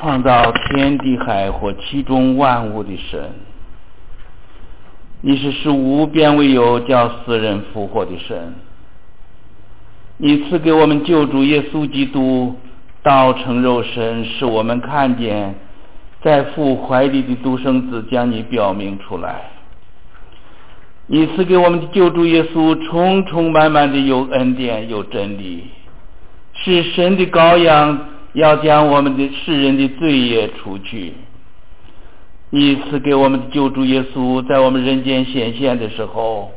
创造天地海或其中万物的神，你是使无边为有，叫死人复活的神。你赐给我们救主耶稣基督道成肉身，使我们看见在父怀里的独生子将你表明出来。你赐给我们的救主耶稣充充满满的有恩典有真理，是神的羔羊，要将我们的世人的罪业除去。你赐给我们的救主耶稣在我们人间显现的时候，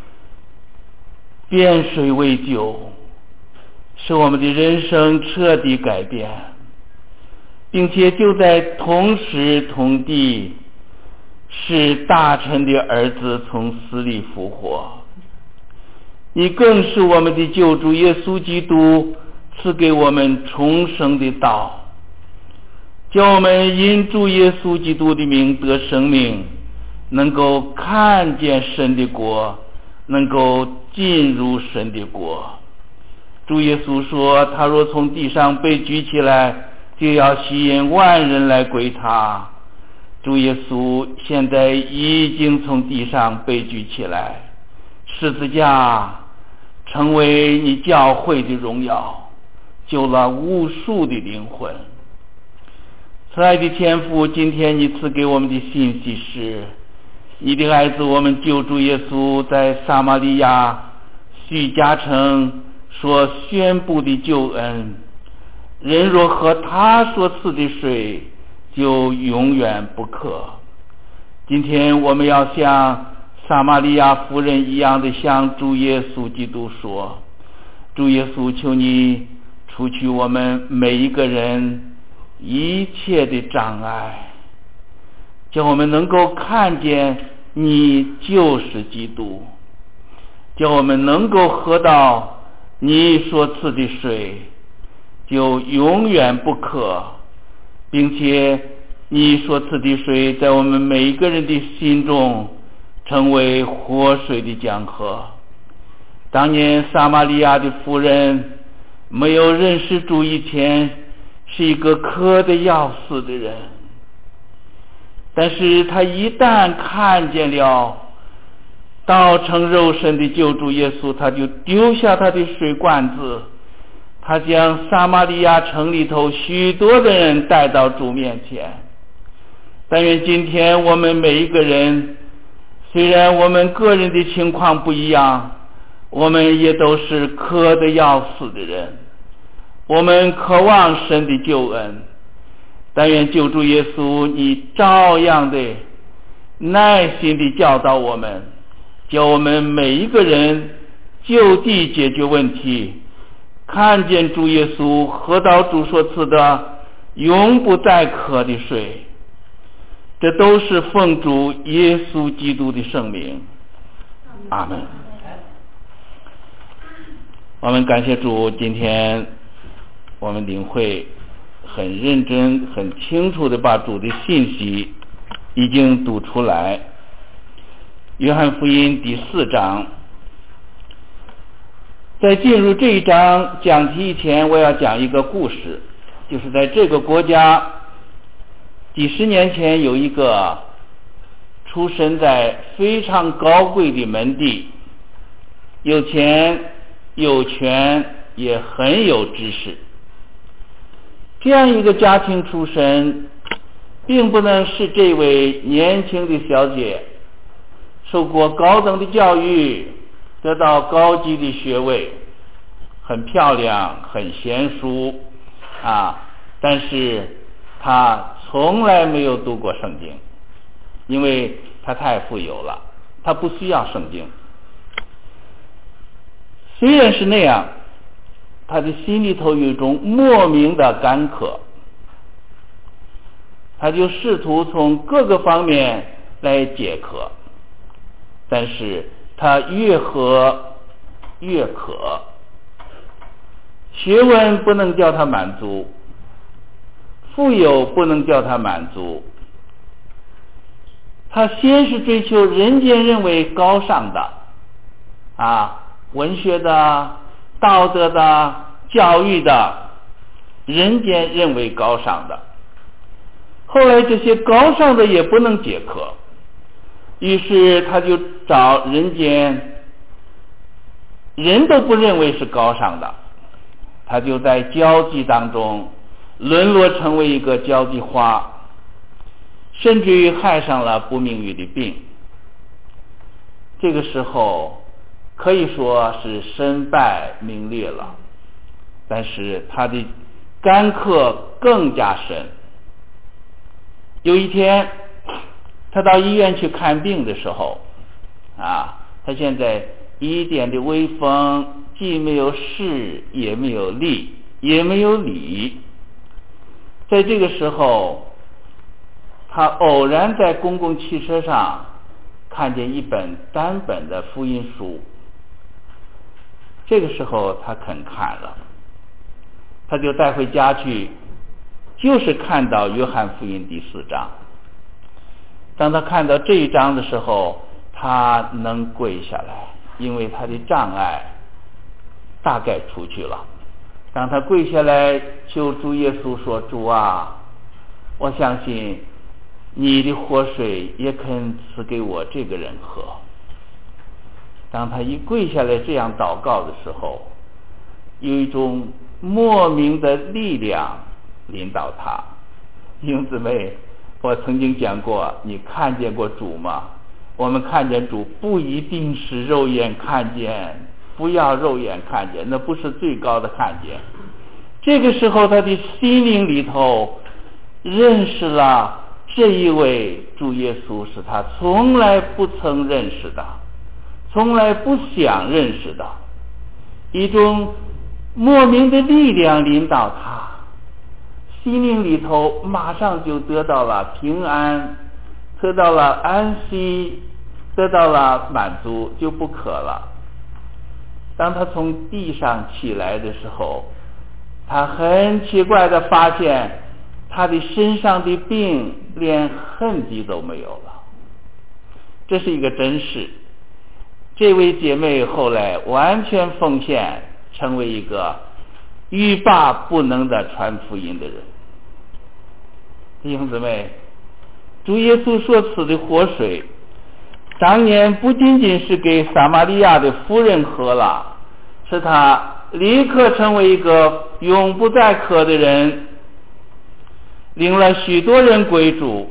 变水为酒，使我们的人生彻底改变，并且就在同时同地使大臣的儿子从死里复活。你更是我们的救主耶稣基督赐给我们重生的道，叫我们因主耶稣基督的名得生命，能够看见神的国，能够进入神的国。主耶稣说，他若从地上被举起来，就要吸引万人来归他。主耶稣现在已经从地上被举起来，十字架成为你教会的荣耀，救了无数的灵魂。慈爱的天父，今天你赐给我们的信息是，你的孩子我们救主耶稣在撒玛利亚叙加城所宣布的救恩，人若喝他所赐的水，就永远不渴。今天我们要像撒玛利亚妇人一样的向主耶稣基督说，主耶稣，求你除去我们每一个人一切的障碍，叫我们能够看见你就是基督，叫我们能够喝到你所赐的水，就永远不渴，并且你所赐的水在我们每一个人的心中成为活水的江河。当年撒玛利亚的妇人没有认识主以前，是一个渴得要死的人，但是他一旦看见了道成肉身的救主耶稣，他就丢下他的水罐子，他将撒玛利亚城里头许多的人带到主面前。但愿今天我们每一个人，虽然我们个人的情况不一样，我们也都是渴得要死的人，我们渴望神的救恩。但愿救主耶稣你照样的耐心地教导我们，叫我们每一个人就地解决问题，看见主耶稣喝到主所赐的永不再渴的水。这都是奉主耶稣基督的圣名，阿们。我们感谢主，今天我们领会很认真很清楚地把主的信息已经读出来。约翰福音第4章，在进入这一章讲题以前，我要讲一个故事，就是在这个国家几十年前，有一个出身在非常高贵的门第，有钱有权也很有知识。这样一个家庭出身，并不能使这位年轻的小姐受过高等的教育，得到高级的学位，很漂亮很贤淑但是她从来没有读过圣经，因为她太富有了，她不需要圣经。虽然是那样，她的心里头有一种莫名的干渴，她就试图从各个方面来解渴，但是她越喝越渴，学问不能叫她满足，富有不能叫他满足。他先是追求人间认为高尚的文学的、道德的、教育的，人间认为高尚的， 后来这些高尚的也不能解渴，于是他就找人间人都不认为是高尚的，他就在交际当中沦落成为一个交际花，甚至于害上了不命于的病。这个时候可以说是身败名裂了，但是他的干渴更加深。有一天他到医院去看病的时候他现在一点的微风，既没有势，也没有力，也没有理。在这个时候，他偶然在公共汽车上看见一本单本的福音书，这个时候他肯看了，他就带回家去，就是看到约翰福音第4章。当他看到这一章的时候，他能跪下来，因为他的障碍大概出去了。当他跪下来求主耶稣说，主啊，我相信你的活水也肯赐给我这个人喝。当他一跪下来这样祷告的时候，有一种莫名的力量领导他。弟兄姊妹，我曾经讲过，你看见过主吗？我们看见主不一定是肉眼看见，不要肉眼看见，那不是最高的看见。这个时候他的心灵里头认识了这一位主耶稣，是他从来不曾认识的，从来不想认识的。一种莫名的力量领导他，心灵里头马上就得到了平安，得到了安息，得到了满足，就不渴了。当他从地上起来的时候，他很奇怪的发现他的身上的病连痕迹都没有了。这是一个真事。这位姐妹后来完全奉献，成为一个欲罢不能的传福音的人。弟兄姊妹，主耶稣所赐的活水当年不仅仅是给撒玛利亚的妇人喝了，使他立刻成为一个永不再渴的人，领了许多人归主，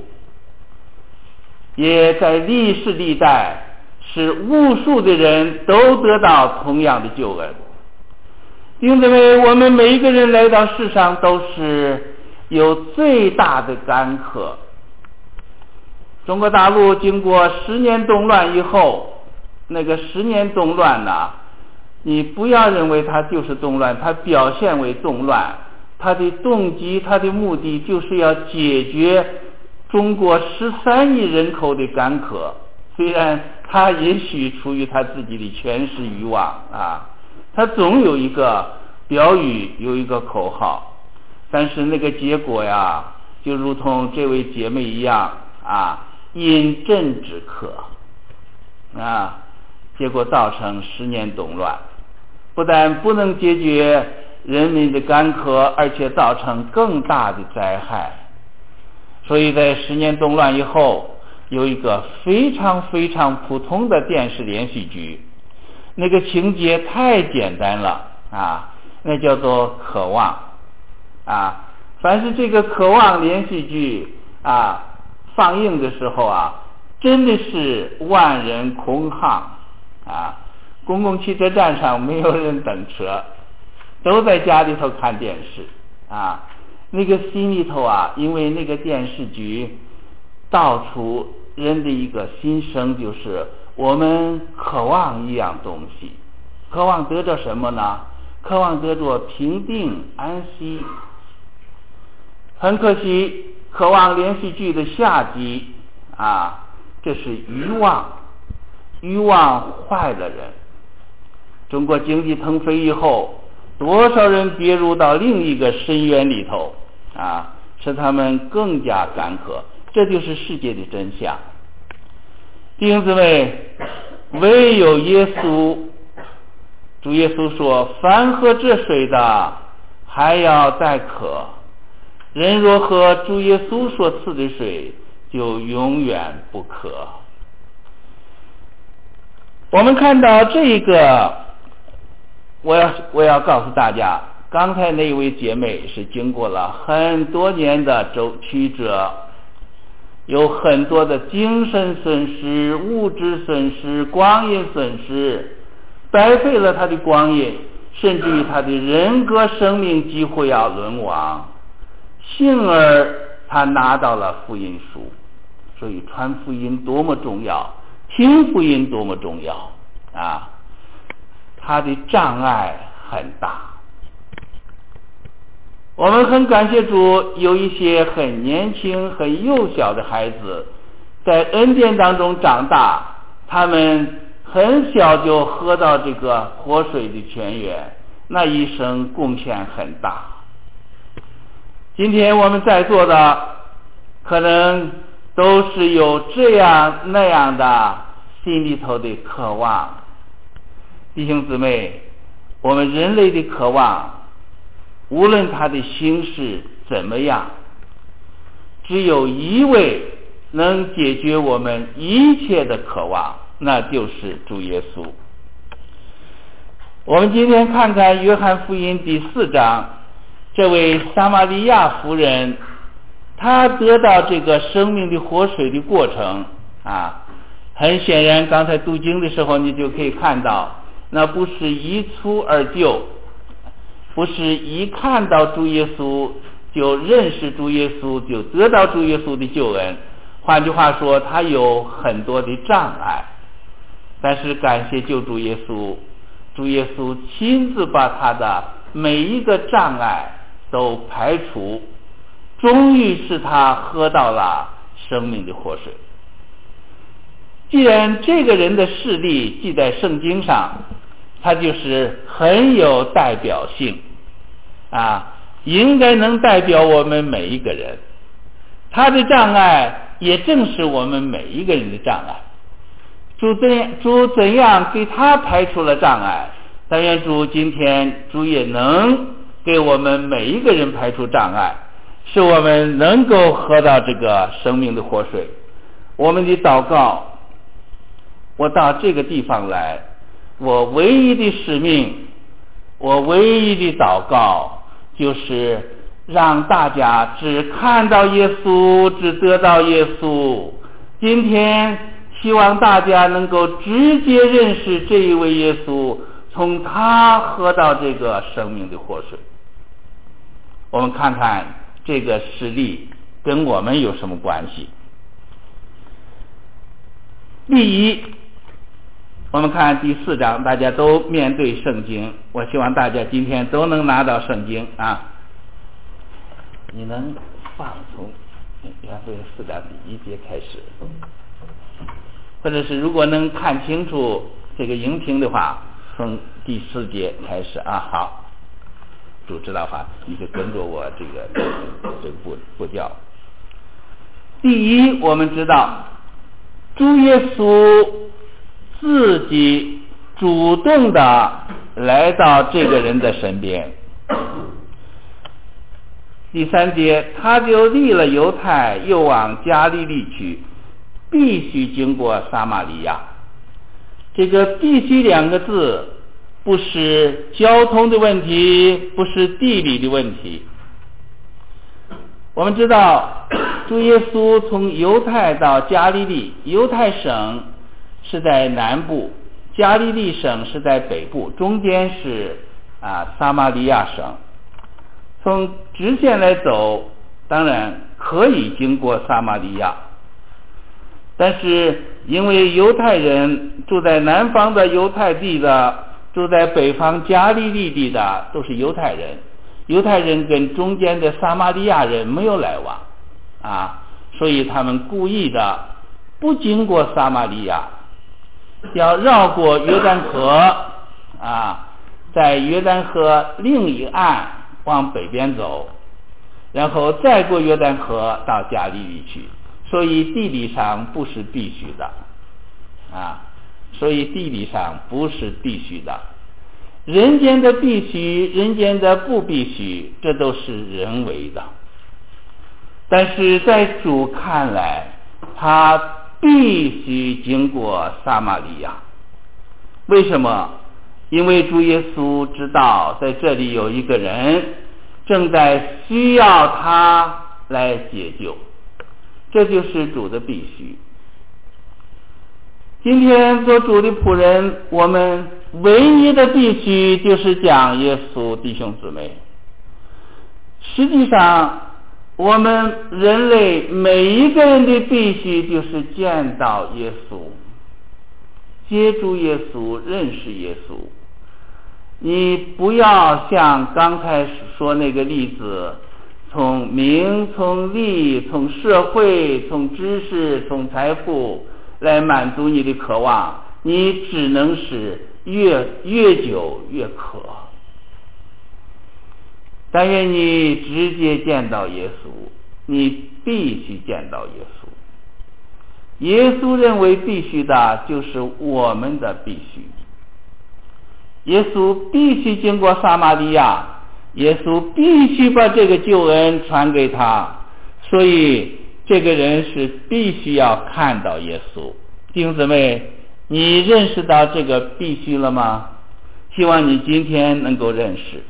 也在历世历代使无数的人都得到同样的救恩。弟兄姊妹，我们每一个人来到世上都是有最大的干渴。中国大陆经过10年动乱以后，那个10年动乱你不要认为它就是动乱，它表现为动乱，它的动机，它的目的就是要解决中国13亿人口的干渴。虽然他也许出于他自己的权势欲望他总有一个标语，有一个口号，但是那个结果就如同这位姐妹一样饮鸩止渴结果造成10年动乱，不但不能解决人民的干渴，而且造成更大的灾害。所以在10年动乱以后，有一个非常非常普通的电视连续剧，那个情节太简单了那叫做渴望凡是这个渴望连续剧放映的时候真的是万人空巷公共汽车站上没有人等车，都在家里头看电视那个心里头因为那个电视剧道出人的一个心声，就是我们渴望一样东西，渴望得着什么呢？渴望得着平定安息。很可惜，渴望连续剧的下集这是欲望，欲望坏了人。中国经济腾飞以后，多少人跌入到另一个深渊里头使他们更加干渴。这就是世界的真相。弟兄姊妹，唯有耶稣，主耶稣说，凡喝这水的还要再渴， 人若喝主耶稣所赐的水，就永远不渴。我们看到这个，我要告诉大家，刚才那位姐妹是经过了很多年的曲折，有很多的精神损失、物质损失、光阴损失，白费了她的光阴，甚至于她的人格生命几乎要沦亡。幸而她拿到了福音书，所以传福音多么重要，听福音多么重要啊！她的障碍很大。我们很感谢主，有一些很年轻很幼小的孩子在恩典当中长大，他们很小就喝到这个活水的泉源，那一生贡献很大。今天我们在座的可能都是有这样那样的心里头的渴望。弟兄姊妹，我们人类的渴望无论它的形式怎么样，只有一位能解决我们一切的渴望，那就是主耶稣。我们今天看看约翰福音第4章，这位撒玛利亚妇人，她得到这个生命的活水的过程啊，很显然刚才读经的时候你就可以看到，那不是一蹴而就，不是一看到主耶稣就认识主耶稣，就得到主耶稣的救恩。换句话说，他有很多的障碍，但是感谢救主耶稣，主耶稣亲自把他的每一个障碍都排除，终于使他喝到了生命的活水。既然这个人的事例记在圣经上，他就是很有代表性啊，应该能代表我们每一个人。他的障碍也正是我们每一个人的障碍。主怎样给他排除了障碍，但愿主今天主也能给我们每一个人排除障碍，使我们能够喝到这个生命的活水。我们的祷告，我到这个地方来，我唯一的使命，我唯一的祷告，就是让大家只看到耶稣，只得到耶稣。今天希望大家能够直接认识这一位耶稣，从他喝到这个生命的活水。我们看看这个实例跟我们有什么关系。第一，我们看第4章，大家都面对圣经，我希望大家今天都能拿到圣经啊。你能放从约翰福音4章第1节开始，或者是如果能看清楚这个荧屏的话，从第4节开始啊。好，主知道话，你就跟着我这个步调。第一，我们知道主耶稣自己主动的来到这个人的身边。第3节，他就离了犹太，又往加利利去，必须经过撒玛利亚。这个必须2个字不是交通的问题，不是地理的问题。我们知道主耶稣从犹太到加利利，犹太省是在南部，加利利省是在北部，中间是撒玛利亚省。从直线来走，当然可以经过撒玛利亚，但是因为犹太人住在南方的犹太地的，住在北方加利利地的都是犹太人，犹太人跟中间的撒玛利亚人没有来往啊，所以他们故意的不经过撒玛利亚，要绕过约旦河啊，在约旦河另一岸往北边走，然后再过约旦河到加利利去，所以地理上不是必须的啊，所以地理上不是必须的。人间的必须，人间的不必须，这都是人为的但是在主看来，他必须经过撒玛利亚。为什么？因为主耶稣知道在这里有一个人正在需要他来解救，这就是主的必须。今天做主的仆人，我们唯一的必须就是讲耶稣，弟兄姊妹。实际上我们人类每一个人的必须就是见到耶稣，接触耶稣，认识耶稣。你不要像刚才说那个例子，从名、从利、从社会、从知识、从财富来满足你的渴望，你只能是越久越渴。但愿你直接见到耶稣，你必须见到耶稣。耶稣认为必须的就是我们的必须。耶稣必须经过撒玛利亚，耶稣必须把这个救恩传给他，所以这个人是必须要看到耶稣。弟兄姊妹，你认识到这个必须了吗？希望你今天能够认识。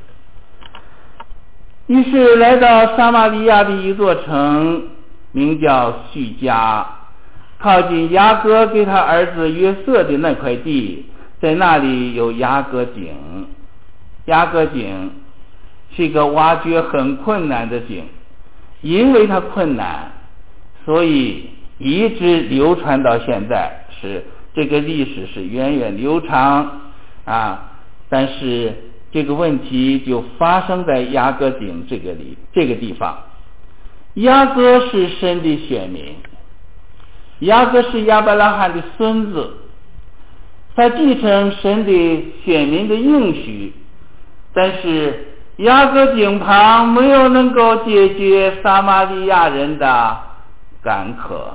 于是来到撒玛利亚的一座城，名叫叙加，靠近雅各给他儿子约瑟的那块地，在那里有雅各井。雅各井是一个挖掘很困难的井，因为它困难，所以一直流传到现在，是这个历史是源远流长啊。但是这个问题就发生在雅各井这个地方。雅各是神的选民，雅各是亚伯拉罕的孙子，他继承神的选民的应许，但是雅各井旁没有能够解决撒玛利亚人的干渴。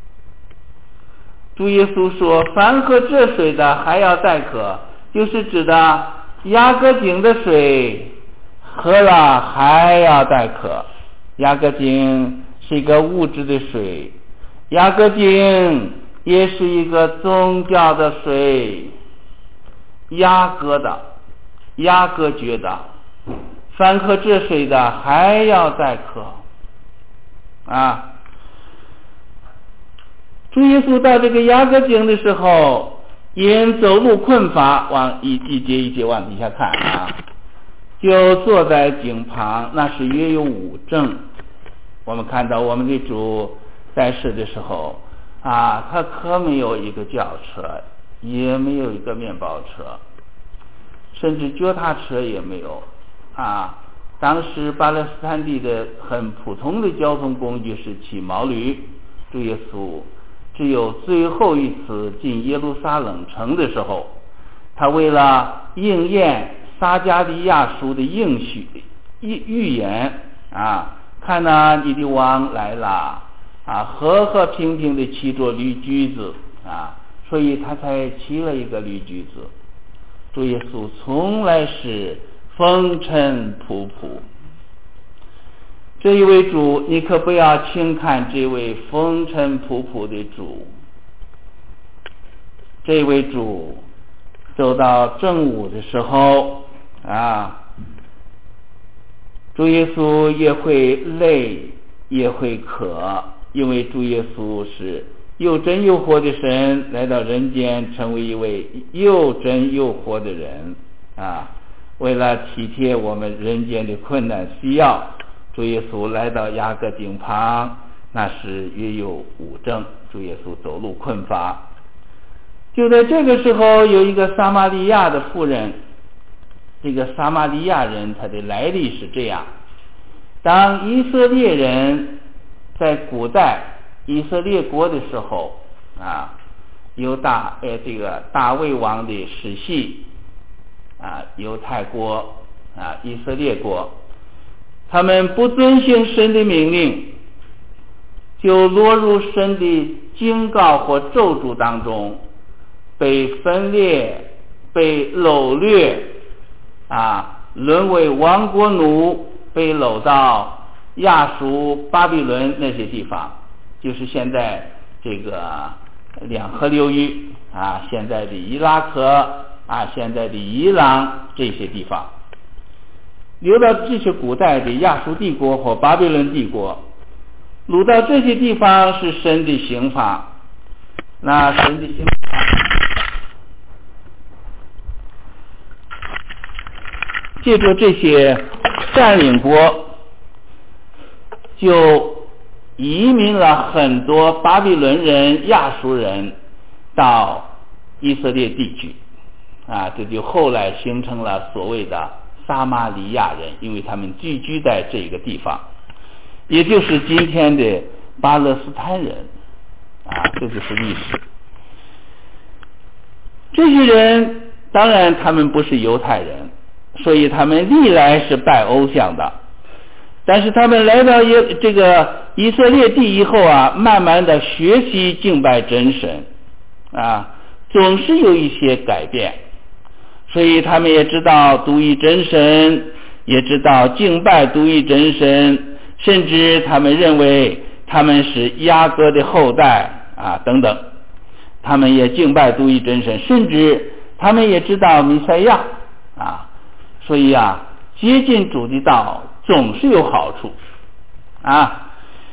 主耶稣说，凡喝这水的还要再渴，就是指的雅各井的水喝了还要再渴。雅各井是一个物质的水，雅各井也是一个宗教的水。雅各觉得凡喝这水的还要再渴啊。主耶稣到这个雅各井的时候，因走路困乏，往一节一节往底下看啊，就坐在井旁，那是约有5正。我们看到我们的主在世的时候啊，他可没有一个轿车，也没有一个面包车，甚至脚踏车也没有啊。当时巴勒斯坦地的很普通的交通工具是骑毛驴。主耶稣只有最后一次进耶路撒冷城的时候，他为了应验撒迦利亚书的预言啊，看哪，你的王来了啊，和和平平的骑着驴驹子啊，所以他才骑了一个驴驹子。主耶稣从来是风尘仆仆。这一位主，你可不要轻看这位风尘仆仆的主。这位主走到正午的时候啊，主耶稣也会累，也会渴，因为主耶稣是又真又活的神，来到人间成为一位又真又活的人啊。为了体贴我们人间的困难需要，主耶稣来到雅各井旁，那时约有5正。主耶稣走路困乏。就在这个时候，有一个撒玛利亚的妇人。这个撒玛利亚人他的来历是这样：当以色列人在古代以色列国的时候啊，有这个大卫王的世系啊，犹太国啊，以色列国，他们不遵行神的命令，就落入神的警告或咒诅当中，被分裂，被掳掠啊，沦为亡国奴，被掳到亚述、巴比伦那些地方，就是现在这个两河流域啊，现在的伊拉克啊，现在的伊朗这些地方，流到这些古代的亚述帝国或巴比伦帝国，掳到这些地方是神的刑罚。那神的刑罚借助这些占领国，就移民了很多巴比伦人、亚述人到以色列地区啊，这就后来形成了所谓的撒玛利亚人，因为他们聚居在这个地方，也就是今天的巴勒斯坦人啊，这就是历史。这些人当然他们不是犹太人，所以他们历来是拜偶像的，但是他们来到这个以色列地以后啊，慢慢的学习敬拜真神啊，总是有一些改变，所以他们也知道独一真神，也知道敬拜独一真神，甚至他们认为他们是雅各的后代啊等等，他们也敬拜独一真神，甚至他们也知道弥赛亚啊，所以啊，接近主的道总是有好处啊。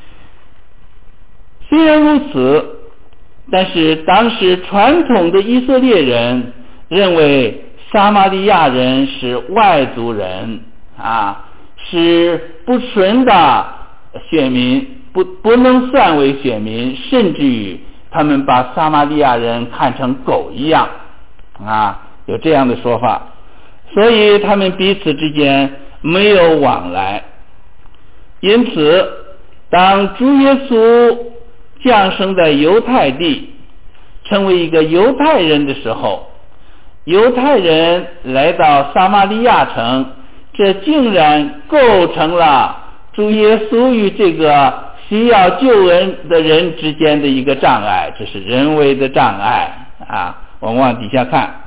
虽然如此，但是当时传统的以色列人认为撒玛利亚人是外族人啊，是不纯的选民，不能算为选民，甚至于他们把撒玛利亚人看成狗一样啊，有这样的说法，所以他们彼此之间没有往来。因此当主耶稣降生在犹太地，成为一个犹太人的时候，犹太人来到撒玛利亚城，这竟然构成了主耶稣与这个需要救恩的人之间的一个障碍，这是人为的障碍啊。我们往底下看，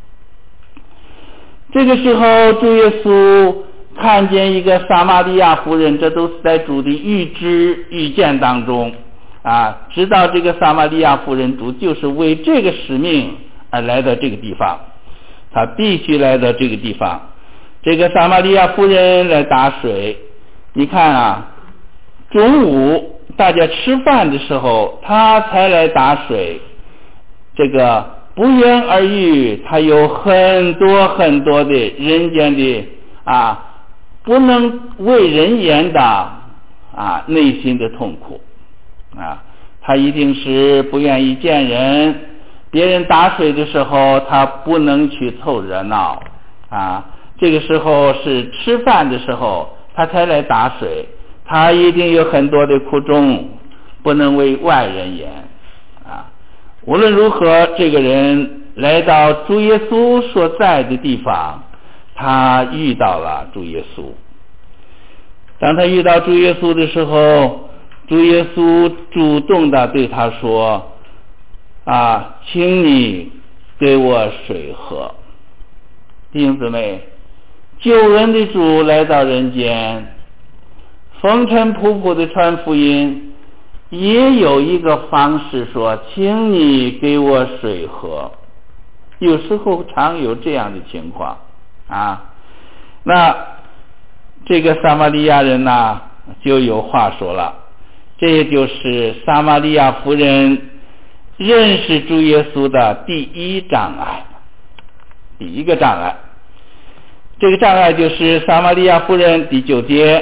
这个时候主耶稣看见一个撒玛利亚妇人，这都是在主的预见当中啊，知道这个撒玛利亚妇人主就是为这个使命而来到这个地方，他必须来到这个地方。这个撒玛利亚妇人来打水，你看啊，中午大家吃饭的时候他才来打水，这个不言而喻，他有很多很多的人间的啊不能为人言的啊内心的痛苦啊，他一定是不愿意见人，别人打水的时候他不能去凑热闹啊，这个时候是吃饭的时候他才来打水，他一定有很多的苦衷，不能为外人言啊。无论如何，这个人来到主耶稣所在的地方，他遇到了主耶稣。当他遇到主耶稣的时候，主耶稣主动的对他说啊，请你给我水喝。弟兄姊妹，救恩的主来到人间，风尘仆仆的传福音，也有一个方式说，请你给我水喝。有时候常有这样的情况啊，那这个撒玛利亚人呢就有话说了，这就是撒玛利亚妇人认识主耶稣的第一障碍，第一个障碍。这个障碍就是撒玛利亚妇人第九节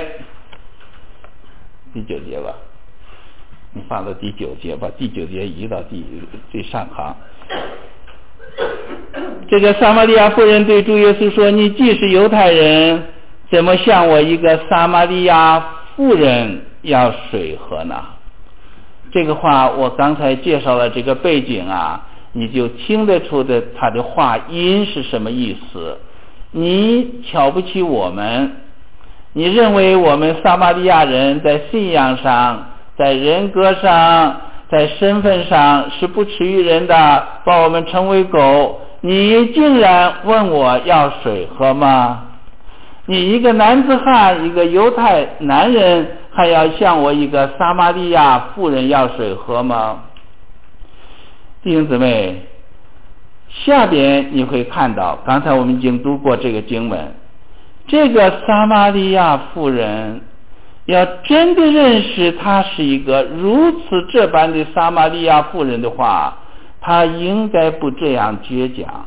吧，你放到第九节，把第九节移到最上行。这个撒玛利亚妇人对主耶稣说，你既是犹太人，怎么向我一个撒玛利亚妇人要水喝呢？这个话我刚才介绍了这个背景啊，你就听得出的他的话音是什么意思。你瞧不起我们，你认为我们撒玛利亚人在信仰上，在人格上，在身份上是不耻于人的，把我们称为狗，你竟然问我要水喝吗？你一个男子汉，一个犹太男人还要向我一个撒玛利亚妇人要水喝吗？弟兄姊妹，下边你会看到，刚才我们已经读过这个经文，这个撒玛利亚妇人要真的认识她是一个如此这般的撒玛利亚妇人的话，她应该不这样倔强。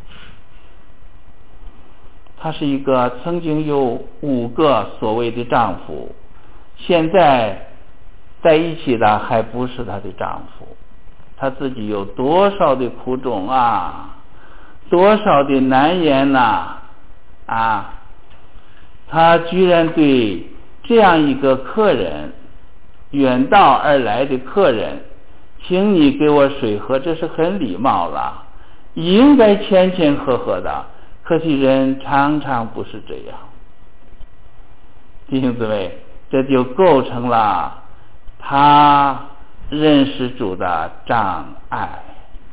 她是一个曾经有5个所谓的丈夫，现在在一起的还不是她的丈夫，她自己有多少的苦衷啊，多少的难言呐啊！她居然对这样一个客人，远道而来的客人，请你给我水喝，这是很礼貌了，应该谦谦和和的。可惜人常常不是这样，弟兄姊妹，这就构成了他认识主的障碍。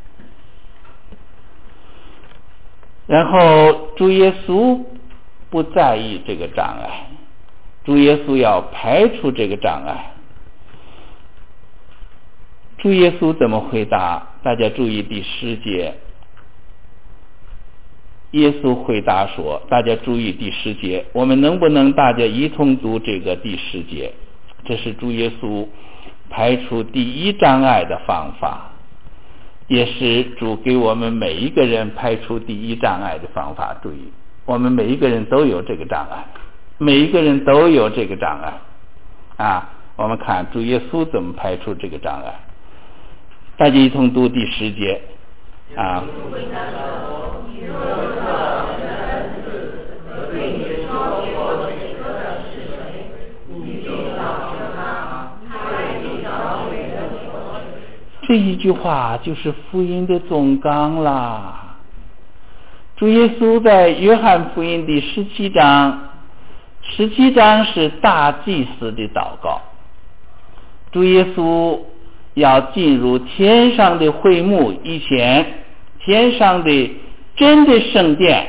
然后主耶稣不在意这个障碍，主耶稣要排除这个障碍。主耶稣怎么回答？大家注意第10节。耶稣回答说，大家注意第10节，我们能不能大家一同读这个第10节？这是主耶稣排除第1障碍的方法，也是主给我们每一个人排除第1障碍的方法。注意，我们每一个人都有这个障碍，每一个人都有这个障碍啊！我们看主耶稣怎么排除这个障碍。大家一同读第10节啊。这一句话就是福音的总纲啦。主耶稣在约翰福音第17章是大祭司的祷告。主耶稣要进入天上的会幕以前，天上的真的圣殿，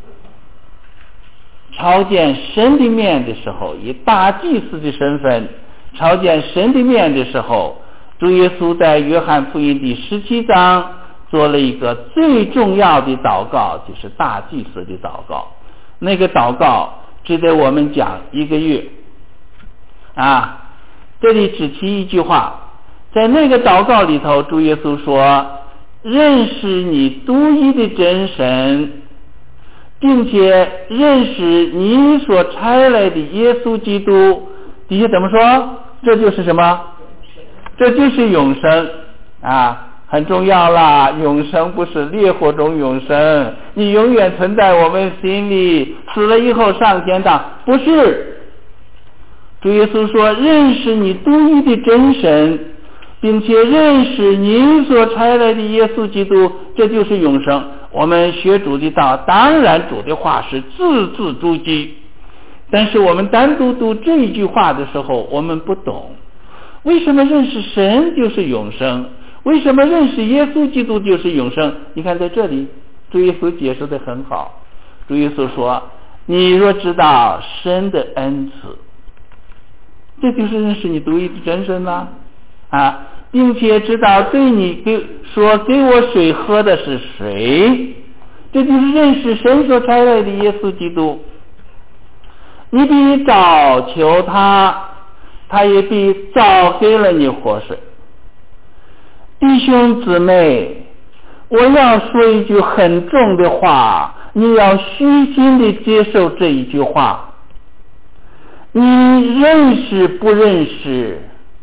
朝见神的面的时候，以大祭司的身份朝见神的面的时候，主耶稣在约翰福音第17章做了一个最重要的祷告，就是大祭司的祷告。那个祷告值得我们讲1个月啊！这里只提一句话，在那个祷告里头，主耶稣说，认识你独一的真神，并且认识你所差来的耶稣基督。底下怎么说？这就是什么？这就是永生啊，很重要啦！永生不是烈火中永生，你永远存在我们心里，死了以后上天堂，不是。主耶稣说，认识你独一的真神，并且认识你所差来的耶稣基督，这就是永生。我们学主的道，当然主的话是字字珠玑，但是我们单独读这一句话的时候，我们不懂为什么认识神就是永生，为什么认识耶稣基督就是永生。你看在这里主耶稣解释得很好，主耶稣说，你若知道神的恩赐，这就是认识你独一的真神啦啊，并且知道对你说给我水喝的是谁，这就是认识神所差来的耶稣基督。你必找求他，他也必早给了你活水。弟兄姊妹，我要说一句很重的话，你要虚心地接受这一句话。你认识不认识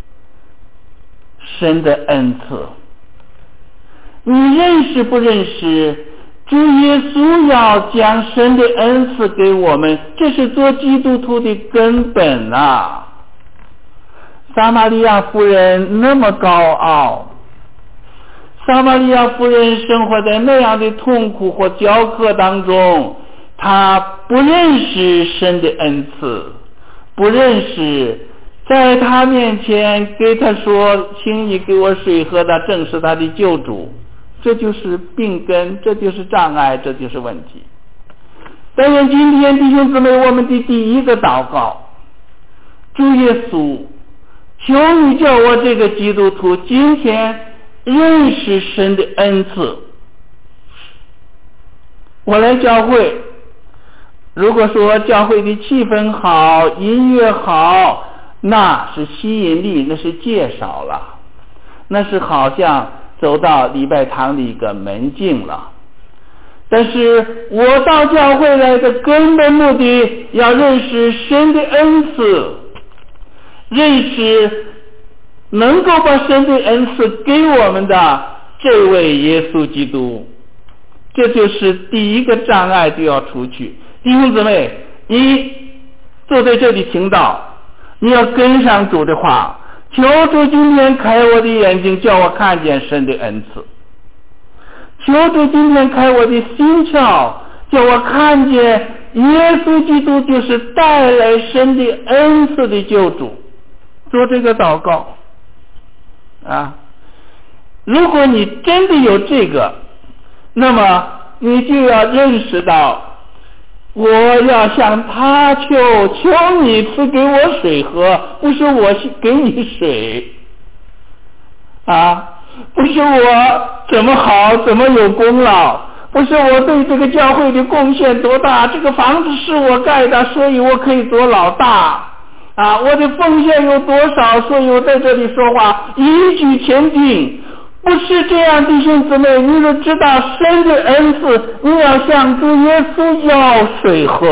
神的恩赐？你认识不认识主耶稣要将神的恩赐给我们？这是做基督徒的根本啊！撒玛利亚妇人那么高傲，撒玛利亚妇人生活在那样的痛苦或焦渴当中，她不认识神的恩赐，不认识在他面前给他说请你给我水喝的正是他的救主。这就是病根，这就是障碍，这就是问题。但愿今天弟兄姊妹，我们的第一个祷告主耶稣，求你叫我这个基督徒今天认识神的恩赐。我来教会，如果说教会的气氛好，音乐好，那是吸引力，那是介绍了，那是好像走到礼拜堂的一个门径了。但是我到教会来的根本目的，要认识神的恩赐，认识能够把神的恩赐给我们的这位耶稣基督。这就是第一个障碍就要除去。弟兄姊妹，你坐在这里听到，你要跟上主的话，求主今天开我的眼睛，叫我看见神的恩赐。求主今天开我的心窍，叫我看见耶稣基督就是带来神的恩赐的救主。做这个祷告啊！如果你真的有这个，那么你就要认识到，我要向他求你赐给我水喝，不是我给你水啊，不是我怎么好怎么有功劳，不是我对这个教会的贡献多大，这个房子是我盖的，所以我可以做老大啊，我的奉献有多少，所以我在这里说话一举前进。不是这样，弟兄姊妹，你都知道神的恩赐，你要向主耶稣要水喝，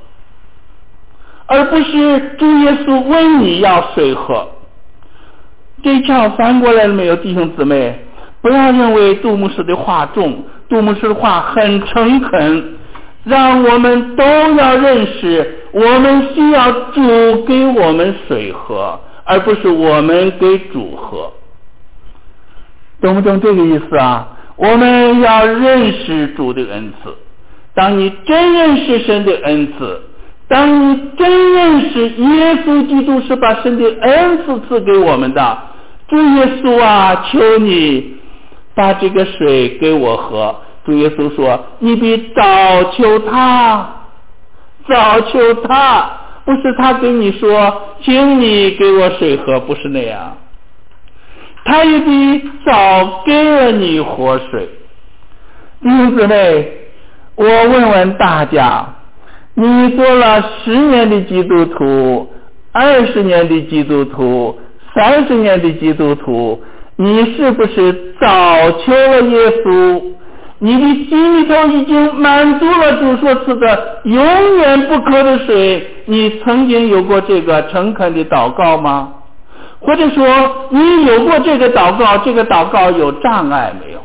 而不是主耶稣问你要水喝。这条翻过来了没有，弟兄姊妹？不要认为杜牧师的话重，杜牧师的话很诚恳，让我们都要认识，我们需要主给我们水喝，而不是我们给主喝。懂不懂这个意思啊？我们要认识主的恩赐。当你真认识神的恩赐，当你真认识耶稣基督是把神的恩赐赐给我们的，主耶稣啊，求你把这个水给我喝。主耶稣说，你必早求他，早求他，不是他跟你说请你给我水喝，不是那样，他一定早给了你活水。弟兄姊妹，我问问大家，你做了10年的基督徒，20年的基督徒，30年的基督徒，你是不是早求了耶稣？你的心里头已经满足了主所赐的永远不渴的水。你曾经有过这个诚恳的祷告吗？或者说你有过这个祷告，这个祷告有障碍没有？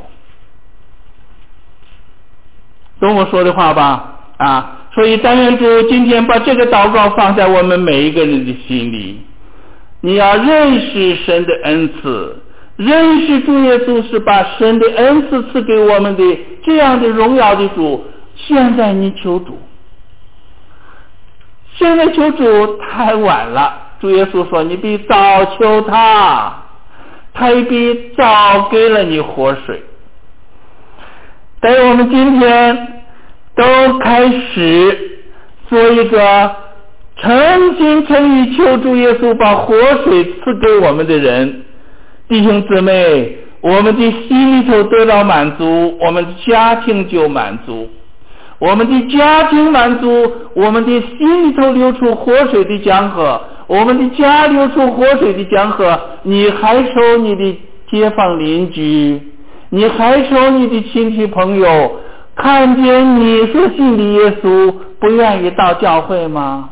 懂我说的话吧？啊，所以但愿主今天把这个祷告放在我们每一个人的心里。你要认识神的恩赐，认识主耶稣是把神的恩赐赐给我们的这样的荣耀的主。现在你求主，现在求主太晚了。主耶稣说，你必早求他，他也必早给了你活水。但我们今天都开始做一个诚心诚意求主耶稣把活水赐给我们的人。弟兄姊妹，我们的心里头得到满足，我们的家庭就满足，我们的家庭满足，我们的心里头流出活水的江河，我们的家流出活水的江河，你还愁你的街坊邻居，你还愁你的亲戚朋友看见你所信的耶稣不愿意到教会吗？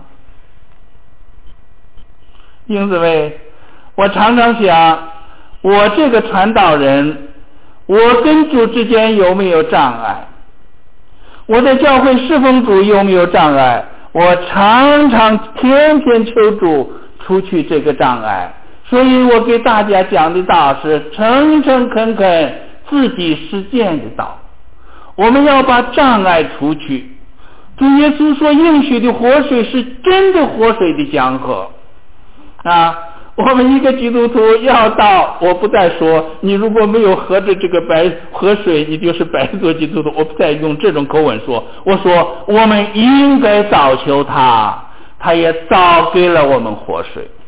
弟兄姊妹，我常常想，我这个传道人，我跟主之间有没有障碍？我在教会侍奉主有没有障碍？我常常天天求主除去这个障碍。所以我给大家讲的道是诚诚恳恳自己实践的道。我们要把障碍除去。主耶稣所应许的活水是真的活水的江河啊！我们一个基督徒要到，我不再说你如果没有喝着这个河水，你就是白做基督徒，我不再用这种口吻说。我说我们应该早求他，他也早给了我们活水。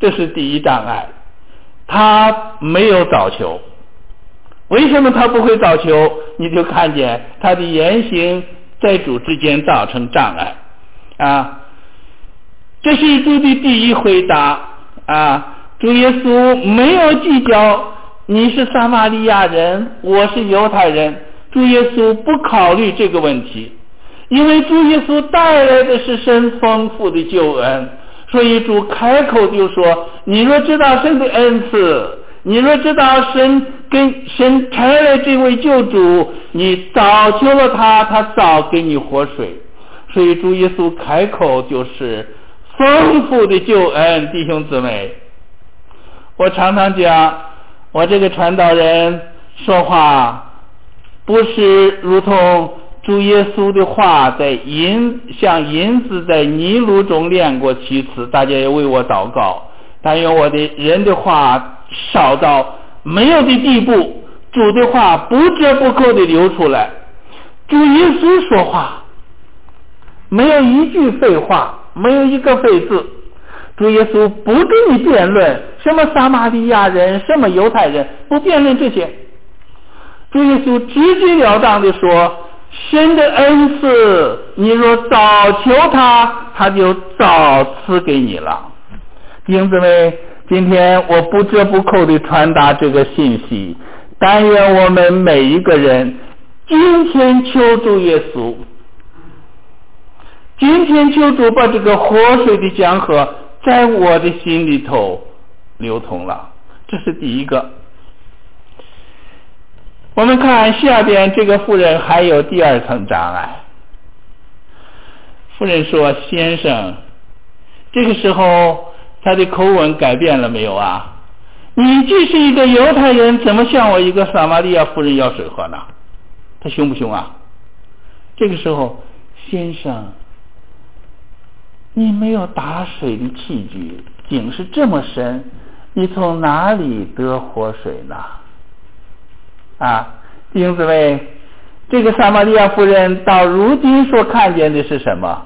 这是第一障碍，他没有早求。为什么他不会早求？你就看见他的言行在主之间造成障碍啊。这是主的第一回答啊。主耶稣没有计较你是撒玛利亚人，我是犹太人，主耶稣不考虑这个问题，因为主耶稣带来的是神丰富的救恩，所以主开口就说：你若知道神的恩赐，你若知道神差来这位救主，你早求了他，他早给你活水。所以主耶稣开口就是丰富的救恩。弟兄姊妹，我常常讲，我这个传道人说话不是如同主耶稣的话像银子在泥炉中炼过7次，大家也为我祷告。但愿我的人的话少到没有的地步，主的话不折不扣的流出来。主耶稣说话没有一句废话，没有一个废字。主耶稣不跟你辩论什么撒玛利亚人，什么犹太人，不辩论这些。主耶稣直截了当的说，神的恩赐你若早求他，他就早赐给你了。弟兄姊妹，今天我不折不扣的传达这个信息，但愿我们每一个人今天求主耶稣，今天求主把这个活水的江河在我的心里头流通了。这是第一个。我们看下边，这个妇人还有第二层障碍。妇人说：先生，这个时候他的口吻改变了没有啊？你既是一个犹太人，怎么向我一个撒玛利亚妇人要水喝呢？他凶不凶啊？这个时候，先生，你没有打水的器具，井是这么深，你从哪里得活水呢？啊，弟兄姊妹，这个撒玛利亚妇人到如今所看见的是什么？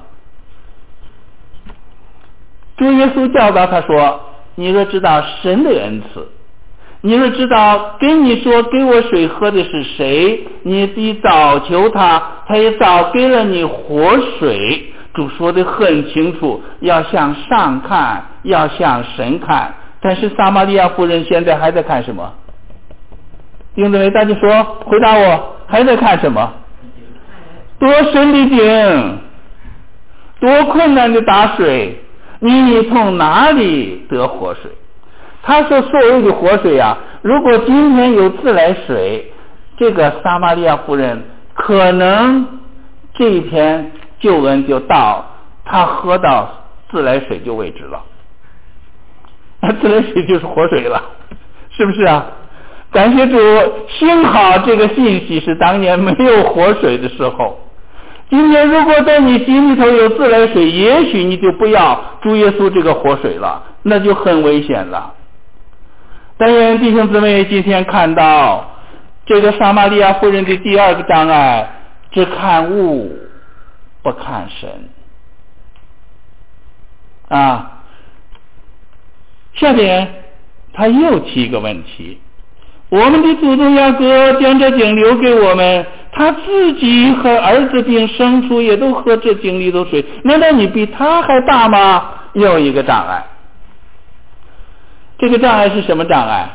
主耶稣教导他说：你若知道神的恩赐，你若知道跟你说给我水喝的是谁，你得早求他，他也早给了你活水。主说的很清楚，要向上看，要向神看。但是撒玛利亚妇人现在还在看什么？弟兄姊妹，大家说，回答我，还在看什么？多深的井，多困难的打水，你从哪里得活水？他说所谓的活水啊，如果今天有自来水，这个撒玛利亚妇人可能这一天救恩就到，他喝到自来水就为止了。自来水就是活水了，是不是啊？感谢主，幸好这个信息是当年没有活水的时候。今天如果在你心里头有自来水，也许你就不要主耶稣这个活水了，那就很危险了。但愿弟兄姊妹今天看到这个撒玛利亚妇人的第二个障碍，只看物不看神啊。下边他又提一个问题，我们的祖宗雅各将这井留给我们，他自己和儿子并牲畜也都喝这井里的水，难道你比他还大吗？又一个障碍。这个障碍是什么障碍？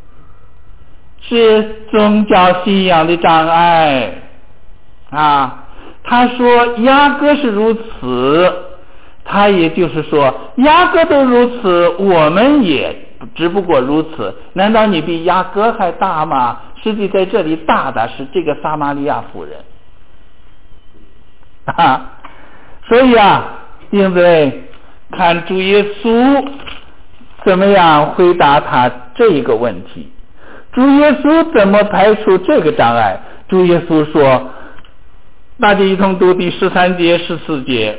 是宗教信仰的障碍啊。他说雅各是如此，他也就是说雅各都如此，我们也只不过如此，难道你比雅各还大吗？实际在这里大的是这个撒玛利亚妇人啊。所以啊，弟兄姊妹，看主耶稣怎么样回答他这个问题。主耶稣怎么排除这个障碍？主耶稣说，大家一同读第13节14节。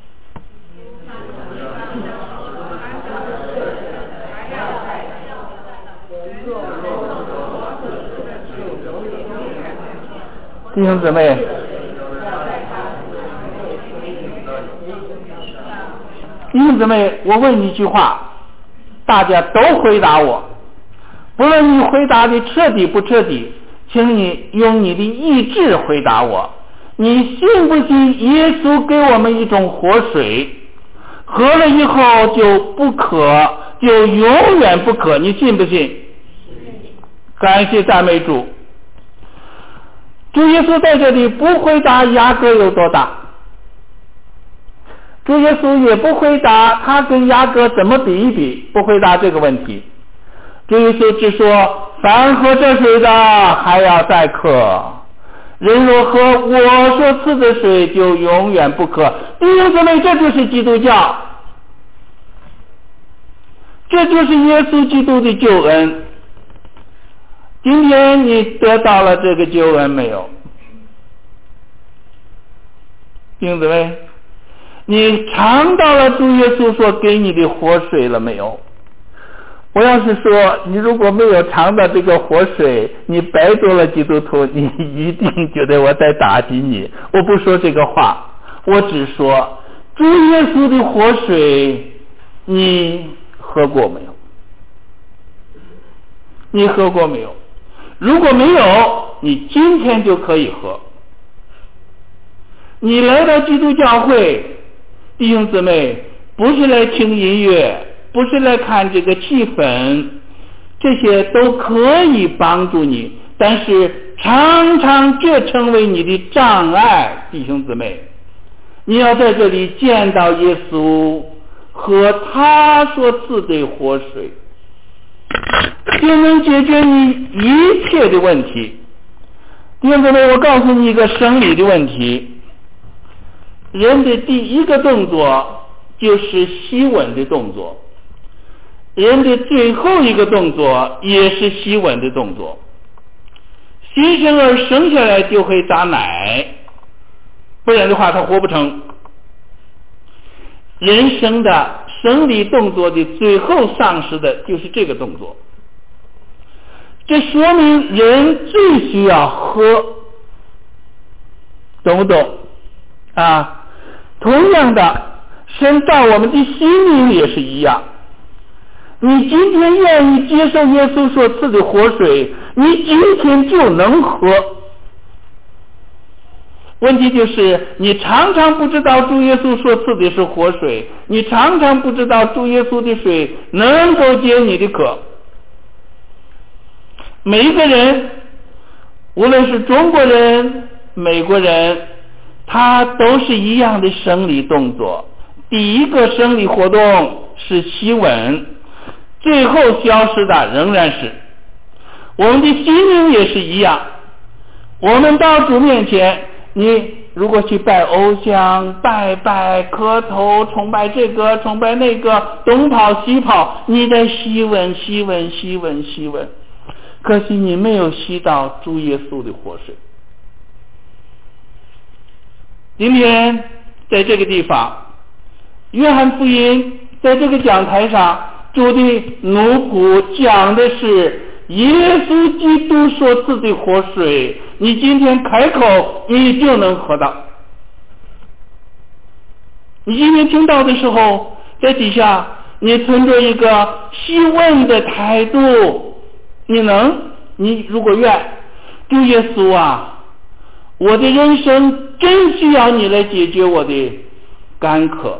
弟兄姊妹，弟兄姊妹，我问你一句话， 大家都回答我，不论你回答的彻底不彻底，请你用你的意志回答我。你信不信耶稣给我们一种活水，喝了以后就不渴，就永远不渴？你信不信？感谢赞美主。主耶稣在这里不回答雅各有多大，主耶稣也不回答他跟雅各怎么比一比，不回答这个问题。主耶稣只说，凡喝这水的还要再渴，人若喝我所赐的水就永远不渴。弟兄姊妹，这就是基督教，这就是耶稣基督的救恩。今天你得到了这个救恩没有？弟兄姊妹，你尝到了主耶稣所给你的活水了没有？我要是说你如果没有尝到这个活水，你白做了基督徒，你一定觉得我在打击你。我不说这个话，我只说主耶稣的活水你喝过没有？你喝过没有？如果没有，你今天就可以喝。你来到基督教会，弟兄姊妹，不是来听音乐，不是来看这个气氛，这些都可以帮助你，但是常常这成为你的障碍。弟兄姊妹，你要在这里见到耶稣和他所赐的活水，就能解决你一切的问题。弟兄姊妹，我告诉你一个生理的问题，人的第一个动作就是吸吻的动作，人的最后一个动作也是吸吻的动作。新生儿生下来就会打奶，不然的话他活不成。人生的生理动作的最后丧失的就是这个动作，这说明人最需要喝，懂不懂啊？同样的，神造我们的心灵也是一样。你今天愿意接受耶稣所赐的活水，你今天就能喝。问题就是你常常不知道主耶稣所赐的是活水，你常常不知道主耶稣的水能够解你的渴。每一个人，无论是中国人、美国人，他都是一样的生理动作。第一个生理活动是吸吻，最后消失的仍然是我们的心灵也是一样。我们到主面前，你如果去拜偶像、拜磕头、崇拜这个崇拜那个，东跑西跑，你在吸吻，可惜你没有吸到主耶稣的活水。今天在这个地方，约翰福音在这个讲台上，主的奴仆讲的是耶稣基督所赐的活水，你今天开口你就能喝到。你今天听到的时候，在底下你存着一个希问的态度，你如果愿，主耶稣啊，我的人生真需要你来解决我的干渴，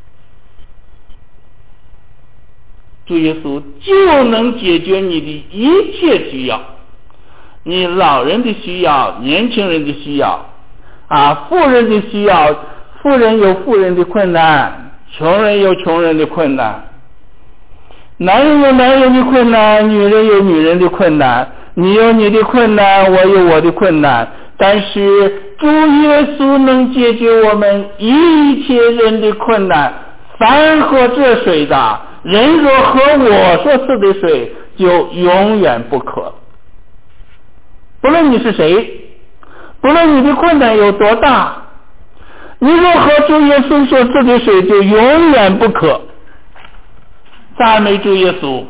主耶稣就能解决你的一切需要，你老人的需要，年轻人的需要妇人的需要，富人有富人的困难，穷人有穷人的困难，男人有男人的困难，女人有女人的困难，你有你的困难，我有我的困难，但是主耶稣能解决我们一切人的困难。凡喝这水的人，若喝我所赐的水，就永远不渴。不论你是谁，不论你的困难有多大，你若喝主耶稣所赐的水，就永远不渴。赞美主耶稣。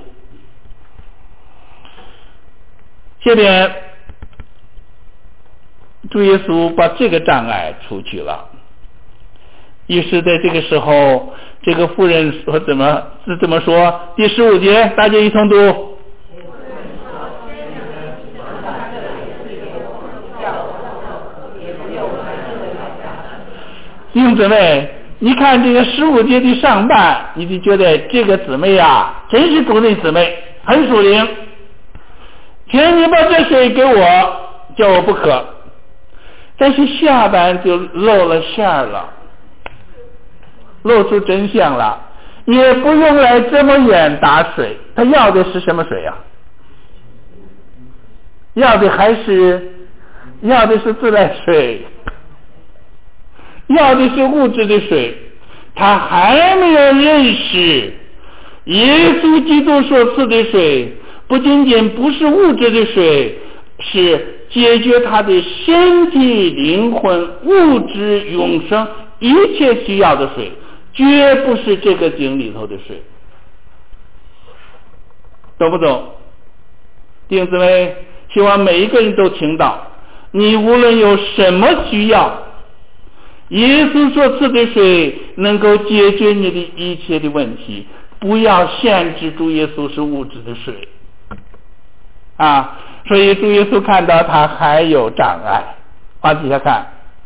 下边主耶稣把这个障碍除去了， 于是在这个时候，这个妇人说怎么说？第15节，大家一同读。弟兄姊妹，你看这个15节的上半，你就觉得这个姊妹啊，真是主内姊妹，很属灵。请你把这水给我，叫我不渴。但是下半就露了馅了，露出真相了，也不用来这么远打水。他要的是什么水啊？要的是自来水，要的是物质的水。他还没有认识耶稣基督所赐的水不仅仅不是物质的水，是解决他的身体、灵魂、物质、永生一切需要的水，绝不是这个井里头的水。懂不懂？弟兄姊妹，希望每一个人都听到，你无论有什么需要，耶稣所赐的水能够解决你的一切的问题，不要限制主耶稣是物质的水啊！所以主耶稣看到他还有障碍，往底下看，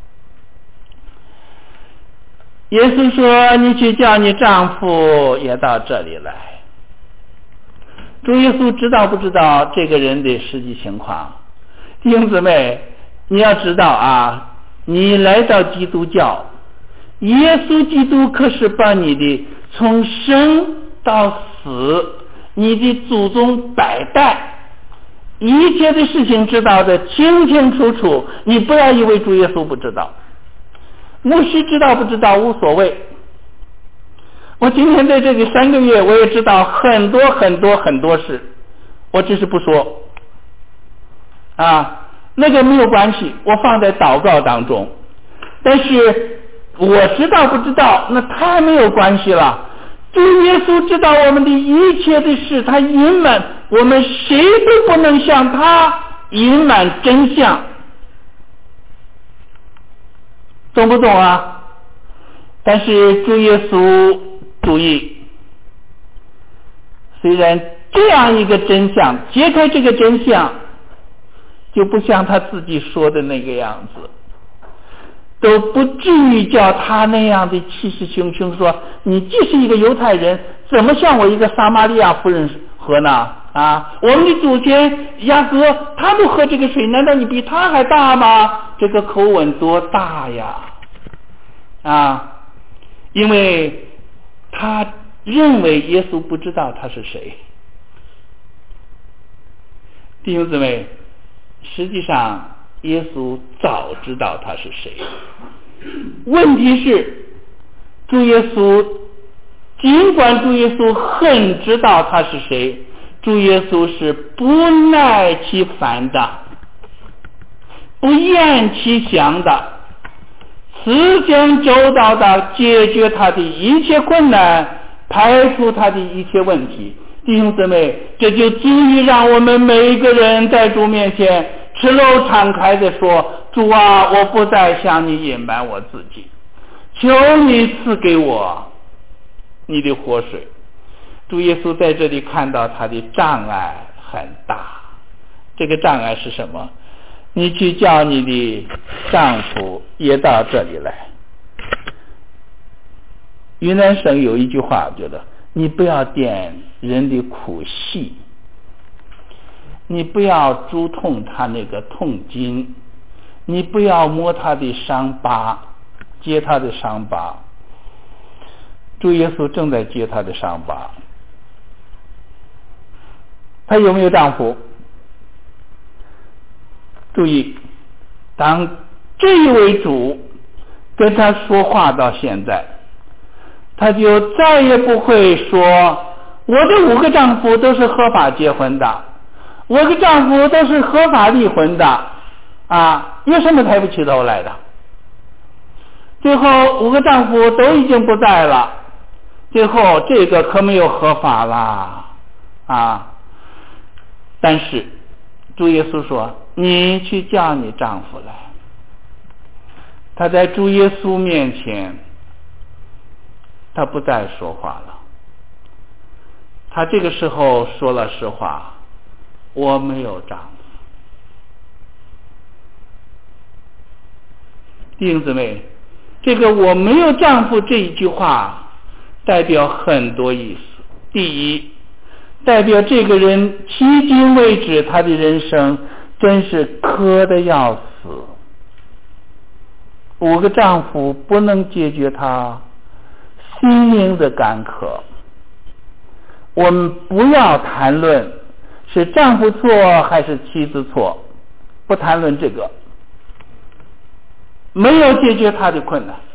耶稣说：“你去叫你丈夫也到这里来。”主耶稣知道不知道这个人的实际情况？弟兄姊妹，你要知道啊，你来到基督教，耶稣基督可是把你的从生到死，你的祖宗百代一切的事情知道的清清楚楚。你不要以为主耶稣不知道，牧师知道不知道无所谓。我今天在这里3个月，我也知道很多很多很多事，我只是不说啊，那个没有关系，我放在祷告当中。但是我知道不知道，那太没有关系了。主耶稣知道我们的一切的事，他隐瞒，我们谁都不能向他隐瞒真相，懂不懂啊？但是主耶稣注意，虽然这样一个真相，揭开这个真相就不像他自己说的那个样子，都不至于叫他那样的气势汹汹说，你既是一个犹太人，怎么像我一个撒玛利亚妇人喝呢？啊，我们的祖先雅各他都喝这个水，难道你比他还大吗？这个口吻多大呀！啊，因为他认为耶稣不知道他是谁。弟兄姊妹，实际上耶稣早知道他是谁。问题是，主耶稣尽管主耶稣很知道他是谁，主耶稣是不耐其烦的，不厌其详的，思想周到的解决他的一切困难，排除他的一切问题。弟兄姊妹，这就足以让我们每一个人在主面前赤露敞开的说，主啊，我不再向你隐瞒我自己，求你赐给我你的活水。主耶稣在这里看到他的障碍很大，这个障碍是什么？你去叫你的丈夫也到这里来。云南省有一句话，我觉得你不要点人的苦戏，你不要触痛他那个痛经，你不要摸他的伤疤，揭他的伤疤。主耶稣正在揭他的伤疤。他有没有丈夫？注意，当这一位主跟他说话到现在，他就再也不会说我的5个丈夫都是合法结婚的，我的丈夫都是合法离婚的啊，有什么抬不起头来的？最后5个丈夫都已经不在了，最后这个可没有合法啦啊！但是主耶稣说，你去叫你丈夫来。他在主耶稣面前他不再说话了。他这个时候说了实话，我没有丈夫。弟兄姊妹，这个我没有丈夫这一句话代表很多意思。第一，代表这个人迄今为止他的人生真是磕得要死，5个丈夫不能解决他心灵的干渴。我们不要谈论是丈夫错还是妻子错，不谈论这个，没有解决他的困难。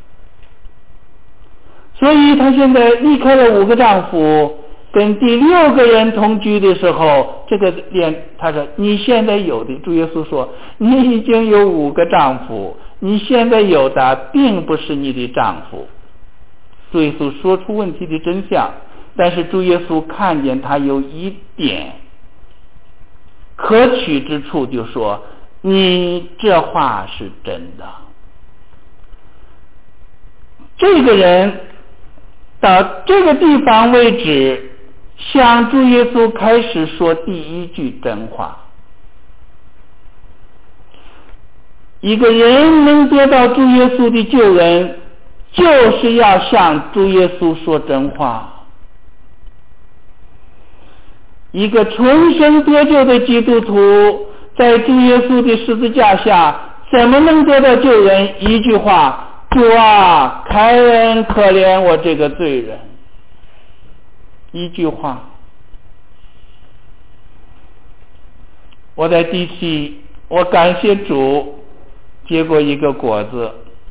所以他现在离开了5个丈夫，跟第6个人同居的时候，这个他说你现在有的，主耶稣说你已经有5个丈夫，你现在有的并不是你的丈夫。主耶稣说出问题的真相，但是主耶稣看见他有一点可取之处，就说你这话是真的。这个人到这个地方为止，向主耶稣开始说第一句真话。一个人能得到主耶稣的救恩，就是要向主耶稣说真话。一个重生得救的基督徒，在主耶稣的十字架下怎么能得到救恩？一句话，主啊，开恩可怜我这个罪人。一句话。我在第7，我感谢主结过一个果子。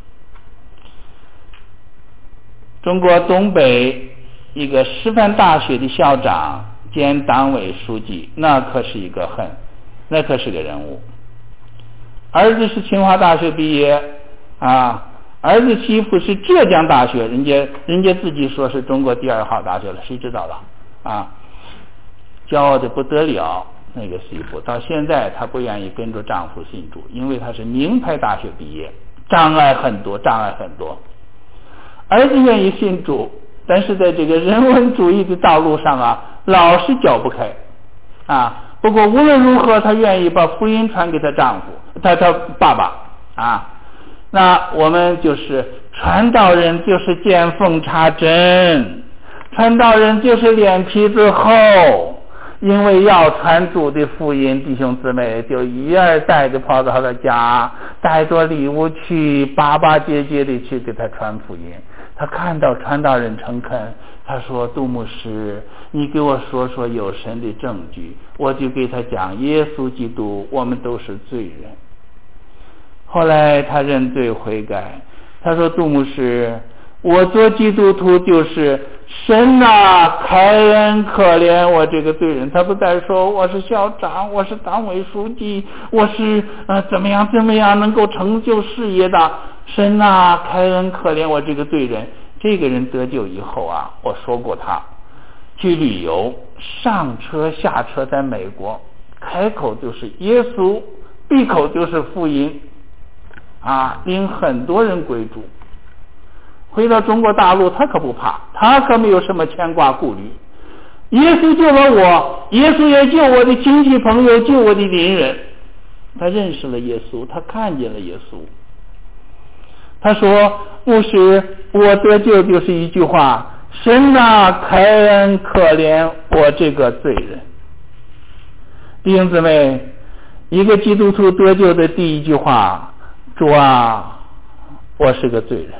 中国东北一个师范大学的校长兼党委书记，那可是个人物。儿子是清华大学毕业啊，儿子媳妇是浙江大学，人家自己说是中国第2号大学了，谁知道了啊？骄傲的不得了。那个媳妇到现在她不愿意跟着丈夫信主，因为她是名牌大学毕业，障碍很多。儿子愿意信主，但是在这个人文主义的道路上啊，老是搅不开啊。不过无论如何，她愿意把福音传给她丈夫，她爸爸啊。那我们就是传道人，就是见缝插针，传道人就是脸皮子厚。因为要传主的福音，弟兄姊妹就一而再的跑到他的家，带着礼物去，巴巴结结的去给他传福音。他看到传道人诚恳，他说：杜牧师，你给我说说有神的证据。我就给他讲耶稣基督，我们都是罪人。后来他认罪悔改，他说：杜牧师，我做基督徒就是神啊，开恩可怜我这个罪人。他不再说我是校长，我是党委书记，我是怎么样能够成就事业的。神啊，开恩可怜我这个罪人。这个人得救以后啊，我说过他去旅游，上车下车在美国，开口就是耶稣，闭口就是福音啊，令很多人归主。回到中国大陆，他可不怕，他可没有什么牵挂顾虑。耶稣救了我，耶稣也救我的亲戚朋友，救我的邻人。他认识了耶稣，他看见了耶稣。他说：牧师，我得救就是一句话，神啊，开恩可怜我这个罪人。弟兄姊妹，一个基督徒得救的第一句话，主啊，我是个罪人。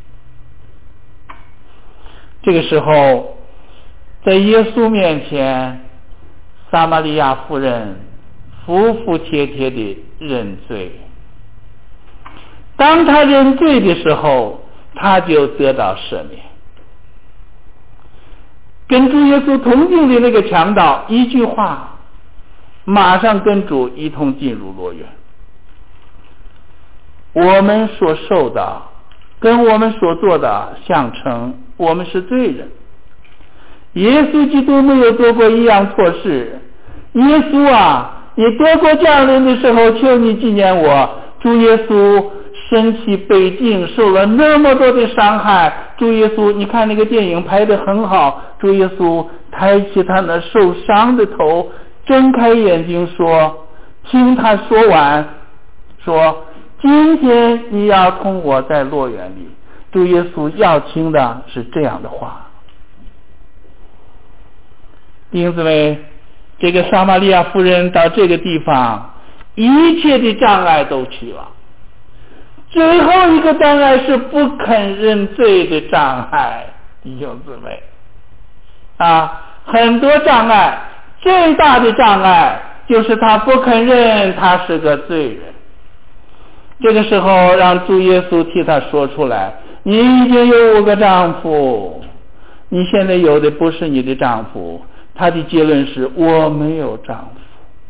这个时候在耶稣面前，撒玛利亚妇人服服帖帖地认罪。当他认罪的时候，他就得到赦免。跟主耶稣同境的那个强盗，一句话马上跟主一同进入乐园。我们所受的跟我们所做的相称，我们是罪人。耶稣基督没有做过一样错事。耶稣啊，你得国降临的时候，求你纪念我。主耶稣身体被钉，受了那么多的伤害， 主耶稣，你看那个电影拍得很好，主耶稣抬起他那受伤的头，睁开眼睛说，听他说完，说今天你要同我在乐园里。主耶稣要听的是这样的话。弟兄姊妹，这个撒玛利亚妇人到这个地方，一切的障碍都去了，最后一个障碍是不肯认罪的障碍。弟兄姊妹很多障碍，最大的障碍就是他不肯认他是个罪人。这个时候让主耶稣替他说出来，你已经有5个丈夫，你现在有的不是你的丈夫。他的结论是我没有丈夫，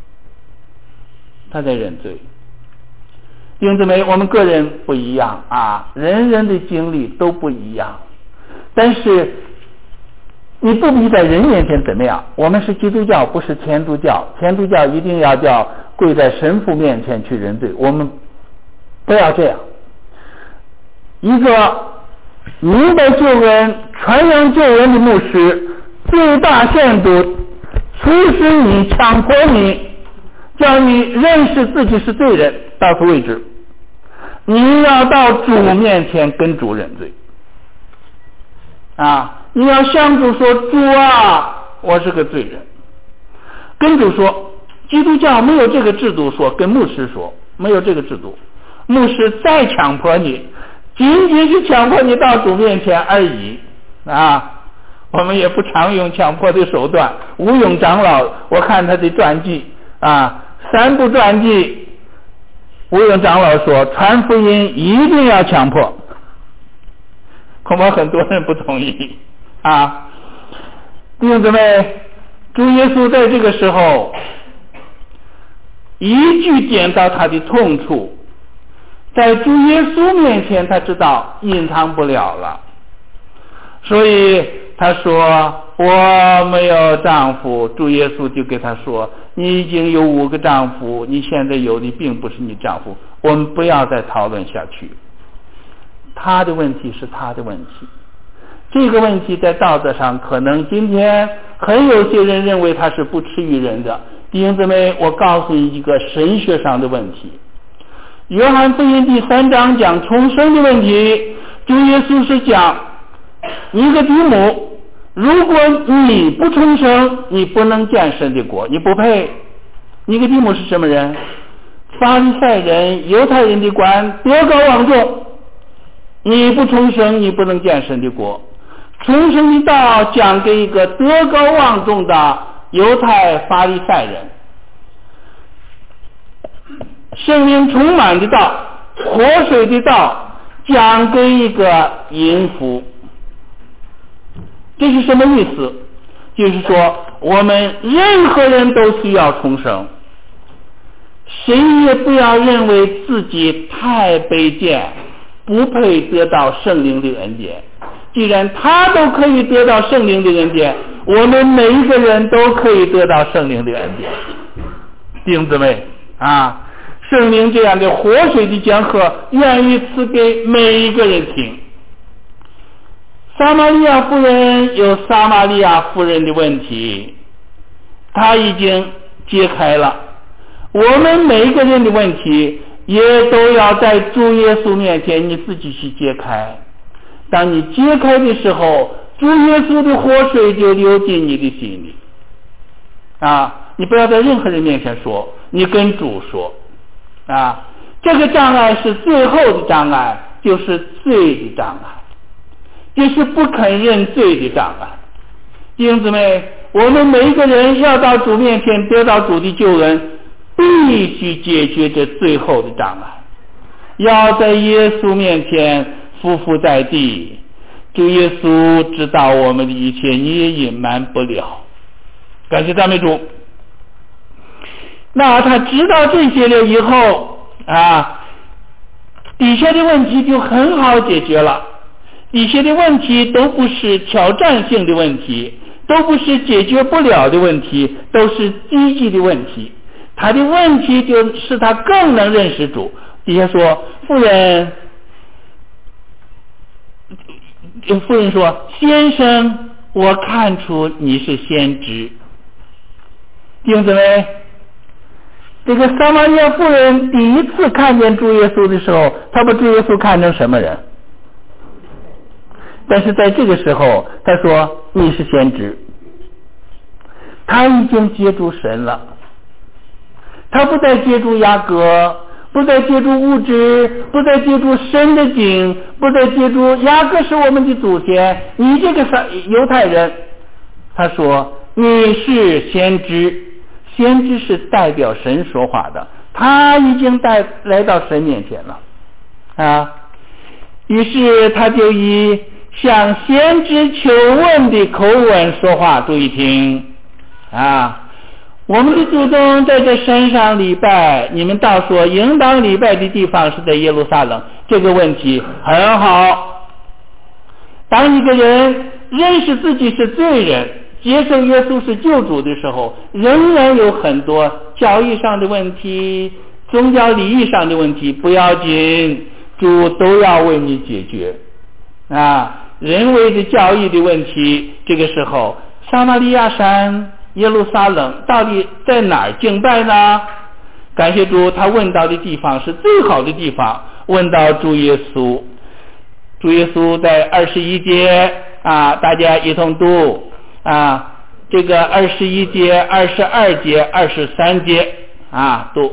他在认罪。弟兄姊妹，我们个人不一样人人的经历都不一样，但是你不必在人面前怎么样。我们是基督教，不是天主教。天主教一定要叫跪在神父面前去认罪，我们不要这样。一个明白救恩、传扬救恩的牧师，最大限度促使你、强迫你，叫你认识自己是罪人，到此为止。你要到主面前跟主认罪你要向主说，主我是个罪人。跟主说，基督教没有这个制度说，跟牧师说没有这个制度。牧师再强迫你，仅仅是强迫你到主面前而已我们也不常用强迫的手段。吴勇长老，我看他的传记3部传记，吴勇长老说传福音一定要强迫，恐怕很多人不同意弟兄姊妹，主耶稣在这个时候一句点到他的痛处，在主耶稣面前他知道隐藏不了了，所以他说我没有丈夫。主耶稣就给他说，你已经有5个丈夫，你现在有的并不是你丈夫。我们不要再讨论下去，他的问题是他的问题。这个问题在道德上可能今天很有些人认为他是不耻于人的。弟兄姊妹，我告诉你一个神学上的问题。约翰福音第3章讲重生的问题，主耶稣是讲尼哥底母，如果你不重生，你不能见神的国，你不配。尼哥底母是什么人？法利赛人，犹太人的官，德高望重。你不重生，你不能见神的国。重生的道讲给一个德高望重的犹太法利赛人，圣灵充满的道，活水的道讲给一个淫妇。这是什么意思？就是说我们任何人都需要重生，谁也不要认为自己太卑贱，不配得到圣灵的恩典。既然他都可以得到圣灵的恩典，我们每一个人都可以得到圣灵的恩典。弟兄姊妹圣灵这样的活水的江河愿意赐给每一个人听。撒玛利亚妇人有撒玛利亚妇人的问题，他已经揭开了。我们每一个人的问题也都要在主耶稣面前你自己去揭开。当你揭开的时候，主耶稣的活水就流进你的心里你不要在任何人面前说，你跟主说这个障碍是最后的障碍，就是罪的障碍，就是不肯认罪的障碍。弟兄姊妹，我们每一个人要到主面前得到主的救恩，必须解决这最后的障碍，要在耶稣面前匍匐在地。主耶稣知道我们的一切，你也隐瞒不了。感谢赞美主。那他知道这些了以后底下的问题就很好解决了。底下的问题都不是挑战性的问题，都不是解决不了的问题，都是积极的问题。他的问题就使他更能认识主。底下说，妇人， 妇人说：“先生，我看出你是先知。”弟兄姊妹，这个撒玛利亚妇人第一次看见主耶稣的时候，她把主耶稣看成什么人？但是在这个时候，她说：“你是先知。”她已经接触神了，她不再接触雅各，不再接触物质，不再接触神的经，不再接触雅各是我们的祖先，你这个犹太人。他说：“你是先知。”先知是代表神说话的，他已经来到神面前了啊。于是他就以向先知求问的口吻说话，注意听啊。我们的祖宗在这山上礼拜，你们倒说应当礼拜的地方是在耶路撒冷，这个问题很好。当一个人认识自己是罪人，接受耶稣是救主的时候，仍然有很多教义上的问题，宗教礼仪上的问题，不要紧，主都要为你解决啊。人为的教义的问题，这个时候撒玛利亚山耶路撒冷到底在哪儿敬拜呢？感谢主，他问到的地方是最好的地方，问到主耶稣。主耶稣在21节啊，大家一同读啊，这个21节、22节、23节啊，读。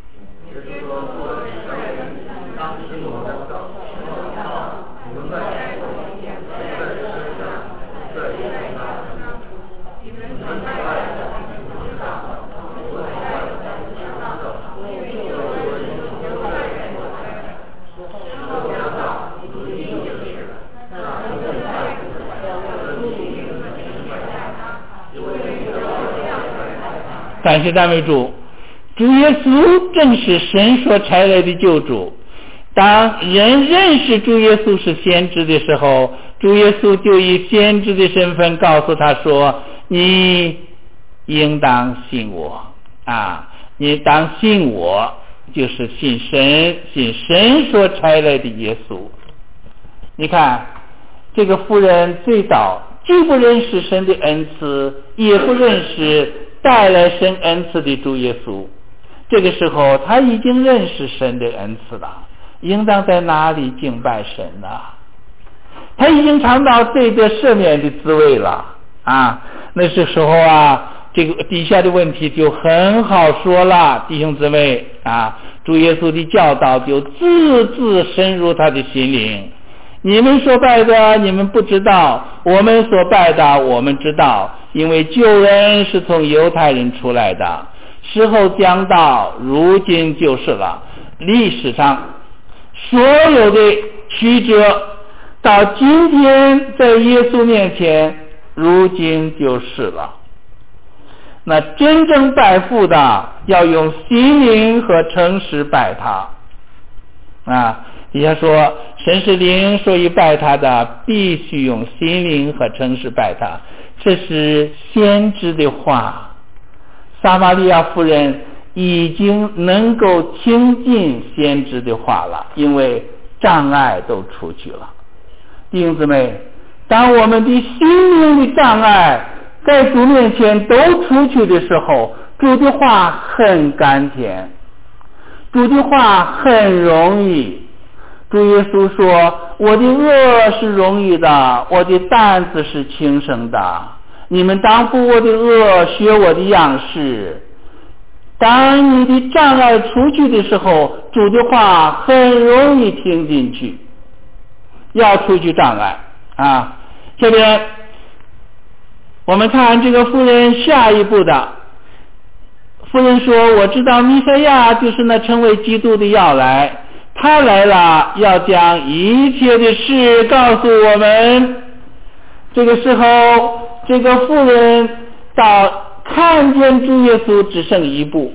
感谢赞美主，主耶稣正是神所差来的救主。当人认识主耶稣是先知的时候，主耶稣就以先知的身份告诉他说：“你应当信我啊！你当信我，就是信神，信神所差来的耶稣。”你看，这个妇人最早既不认识神的恩赐，也不认识带来神恩赐的主耶稣，这个时候他已经认识神的恩赐了，应当在哪里敬拜神呢？他已经尝到罪得赦免的滋味了啊！那时候啊，这个底下的问题就很好说了，弟兄姊妹啊，主耶稣的教导就字深入他的心灵。你们所拜的你们不知道，我们所拜的我们知道，因为救恩是从犹太人出来的，时候将到，如今就是了。历史上所有的曲折到今天在耶稣面前，如今就是了。那真正拜父的要用心灵和诚实拜他啊。底下说神是灵，所以拜他的必须用心灵和诚实拜他，这是先知的话。撒玛利亚妇人已经能够听进先知的话了，因为障碍都出去了。弟兄姊妹，当我们的心灵的障碍在主面前都出去的时候，主的话很甘甜，主的话很容易。主耶稣说：“我的恶是容易的，我的担子是轻省的。你们当负我的恶，学我的样式。”当你的障碍出去的时候，主的话很容易听进去。要除去障碍啊！这边我们看这个妇人下一步的。妇人说：“我知道弥赛亚就是那成为基督的要来。他来了，要将一切的事告诉我们。”这个时候，这个妇人到看见主耶稣只剩一步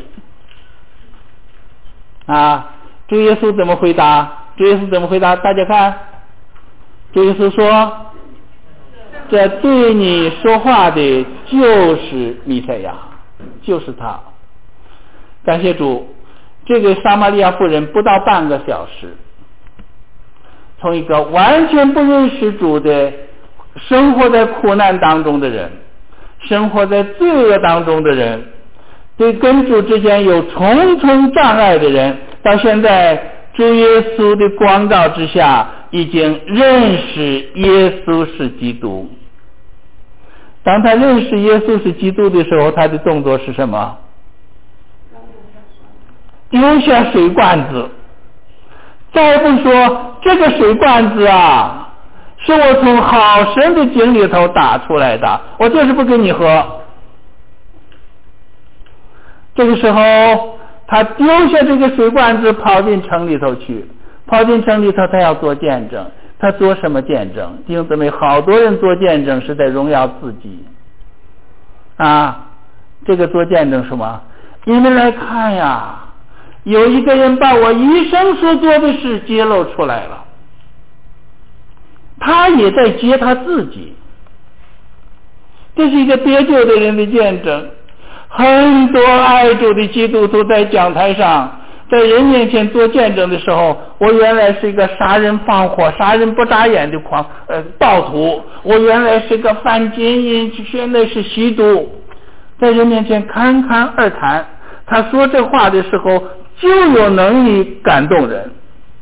啊！主耶稣怎么回答？主耶稣怎么回答？大家看，主耶稣说：“这对你说话的就是弥赛亚，就是他。”感谢主。这个撒玛利亚妇人不到半个小时从一个完全不认识主的，生活在苦难当中的人，生活在罪恶当中的人，对跟主之间有重重障碍的人，到现在主耶稣的光照之下，已经认识耶稣是基督。当他认识耶稣是基督的时候，他的动作是什么？丢下水罐子。再不说这个水罐子啊，是我从好深的井里头打出来的，我就是不给你喝。这个时候他丢下这个水罐子，跑进城里头去。跑进城里头，他要做见证。他做什么见证？弟兄姊妹，好多人做见证是在荣耀自己啊。这个做见证什么？你们来看呀，有一个人把我一生所做的事揭露出来了，他也在揭他自己。这是一个得救的人的见证。很多爱主的基督徒在讲台上，在人面前做见证的时候，我原来是一个杀人放火、杀人不眨眼的暴徒，我原来是个犯奸淫，现在是吸毒，在人面前侃侃而谈。他说这话的时候就有能力感动人。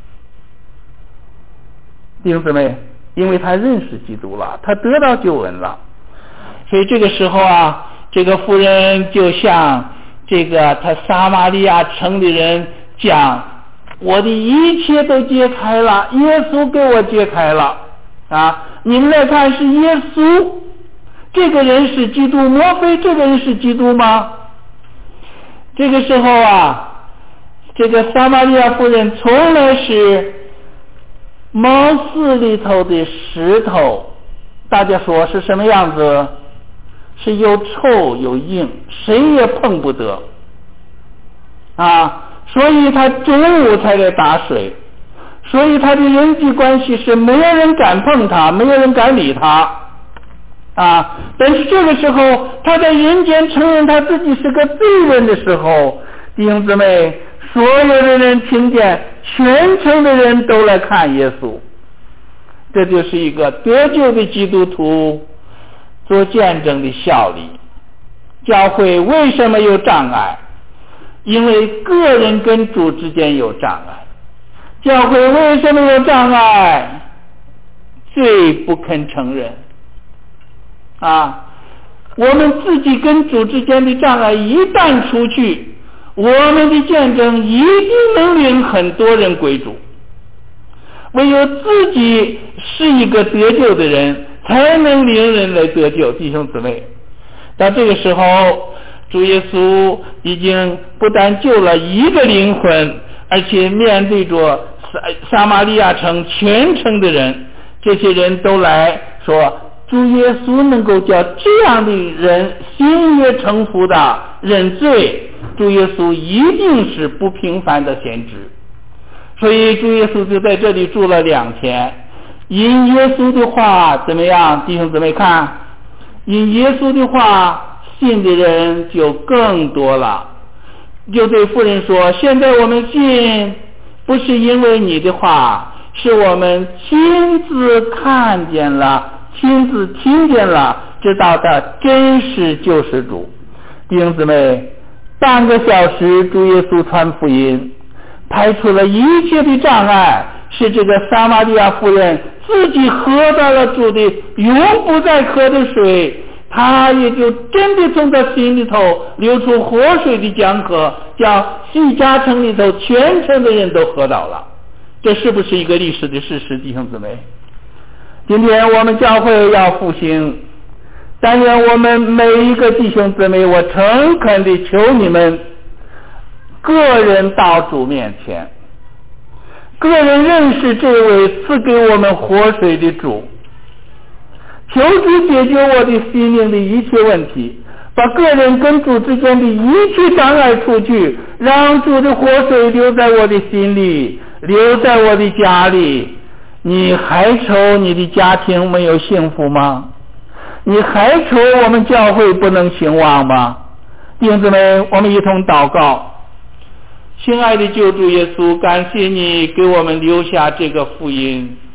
弟兄姊妹，因为他认识基督了，他得到救恩了，所以这个时候啊，这个妇人就向这个他撒玛利亚城的人讲，我的一切都揭开了，耶稣给我揭开了啊！你们来看，是耶稣，这个人是基督，莫非这个人是基督吗？这个时候啊，这个撒玛利亚妇人从来是茅寺里头的石头，大家说是什么样子？是又臭又硬，谁也碰不得啊！所以他中午才来打水，所以他的人际关系是没有人敢碰他，没有人敢理他啊！但是这个时候他在人间承认他自己是个罪人的时候，弟兄姊妹，所有的人听见，全城的人都来看耶稣。这就是一个得救的基督徒做见证的效力。教会为什么有障碍？因为个人跟主之间有障碍。教会为什么有障碍？罪不肯承认啊！我们自己跟主之间的障碍一旦出去，我们的见证一定能领很多人归主。唯有自己是一个得救的人，才能领人来得救。弟兄姊妹，到这个时候，主耶稣已经不但救了一个灵魂，而且面对着撒玛利亚城全城的人，这些人都来说，主耶稣能够叫这样的人心悦诚服的认罪，主耶稣一定是不平凡的先知。所以主耶稣就在这里住了2天。因耶稣的话怎么样？弟兄姊妹看，因耶稣的话信的人就更多了。就对妇人说，现在我们信不是因为你的话，是我们亲自看见了，亲自听见了，知道他真是救世主。弟兄姊妹，半个小时主耶稣传福音，排除了一切的障碍，是这个撒玛利亚妇人自己喝到了主的永不再渴的水，他也就真的从他心里头流出活水的江河，叫西家城里头全城的人都喝到了。这是不是一个历史的事实？弟兄姊妹，今天我们教会要复兴，但愿我们每一个弟兄姊妹，我诚恳地求你们个人到主面前，个人认识这位赐给我们活水的主，求主解决我的心灵的一切问题，把个人跟主之间的一切障碍除去，让主的活水留在我的心里，留在我的家里。你还愁你的家庭没有幸福吗？你还愁我们教会不能兴旺吗？弟兄姊妹，我们一同祷告。亲爱的救主耶稣，感谢你给我们留下这个福音，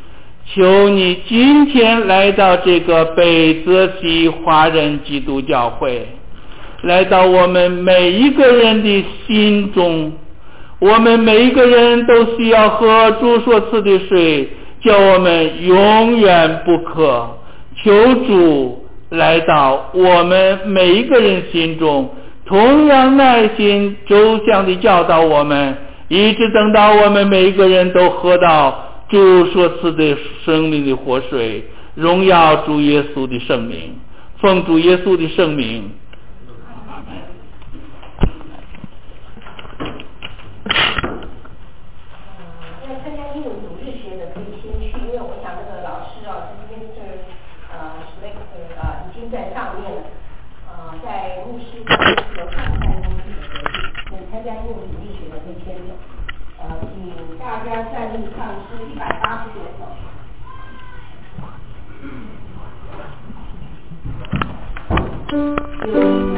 求你今天来到这个北泽西华人基督教会，来到我们每一个人的心中，我们每一个人都需要喝主所赐的水，叫我们永远不渴。求主来到我们每一个人心中，同样耐心周详地教导我们，一直等到我们每一个人都喝到主所赐的生命的活水。荣耀主耶稣的圣名，奉主耶稣的圣名。 要参加英文主日学的可以先去，因为我想那个老师啊，今天已经在上面了，在牧师和看待公司的隔壁，所以参加英文主日学的可以先走。请大家站立唱诗189首。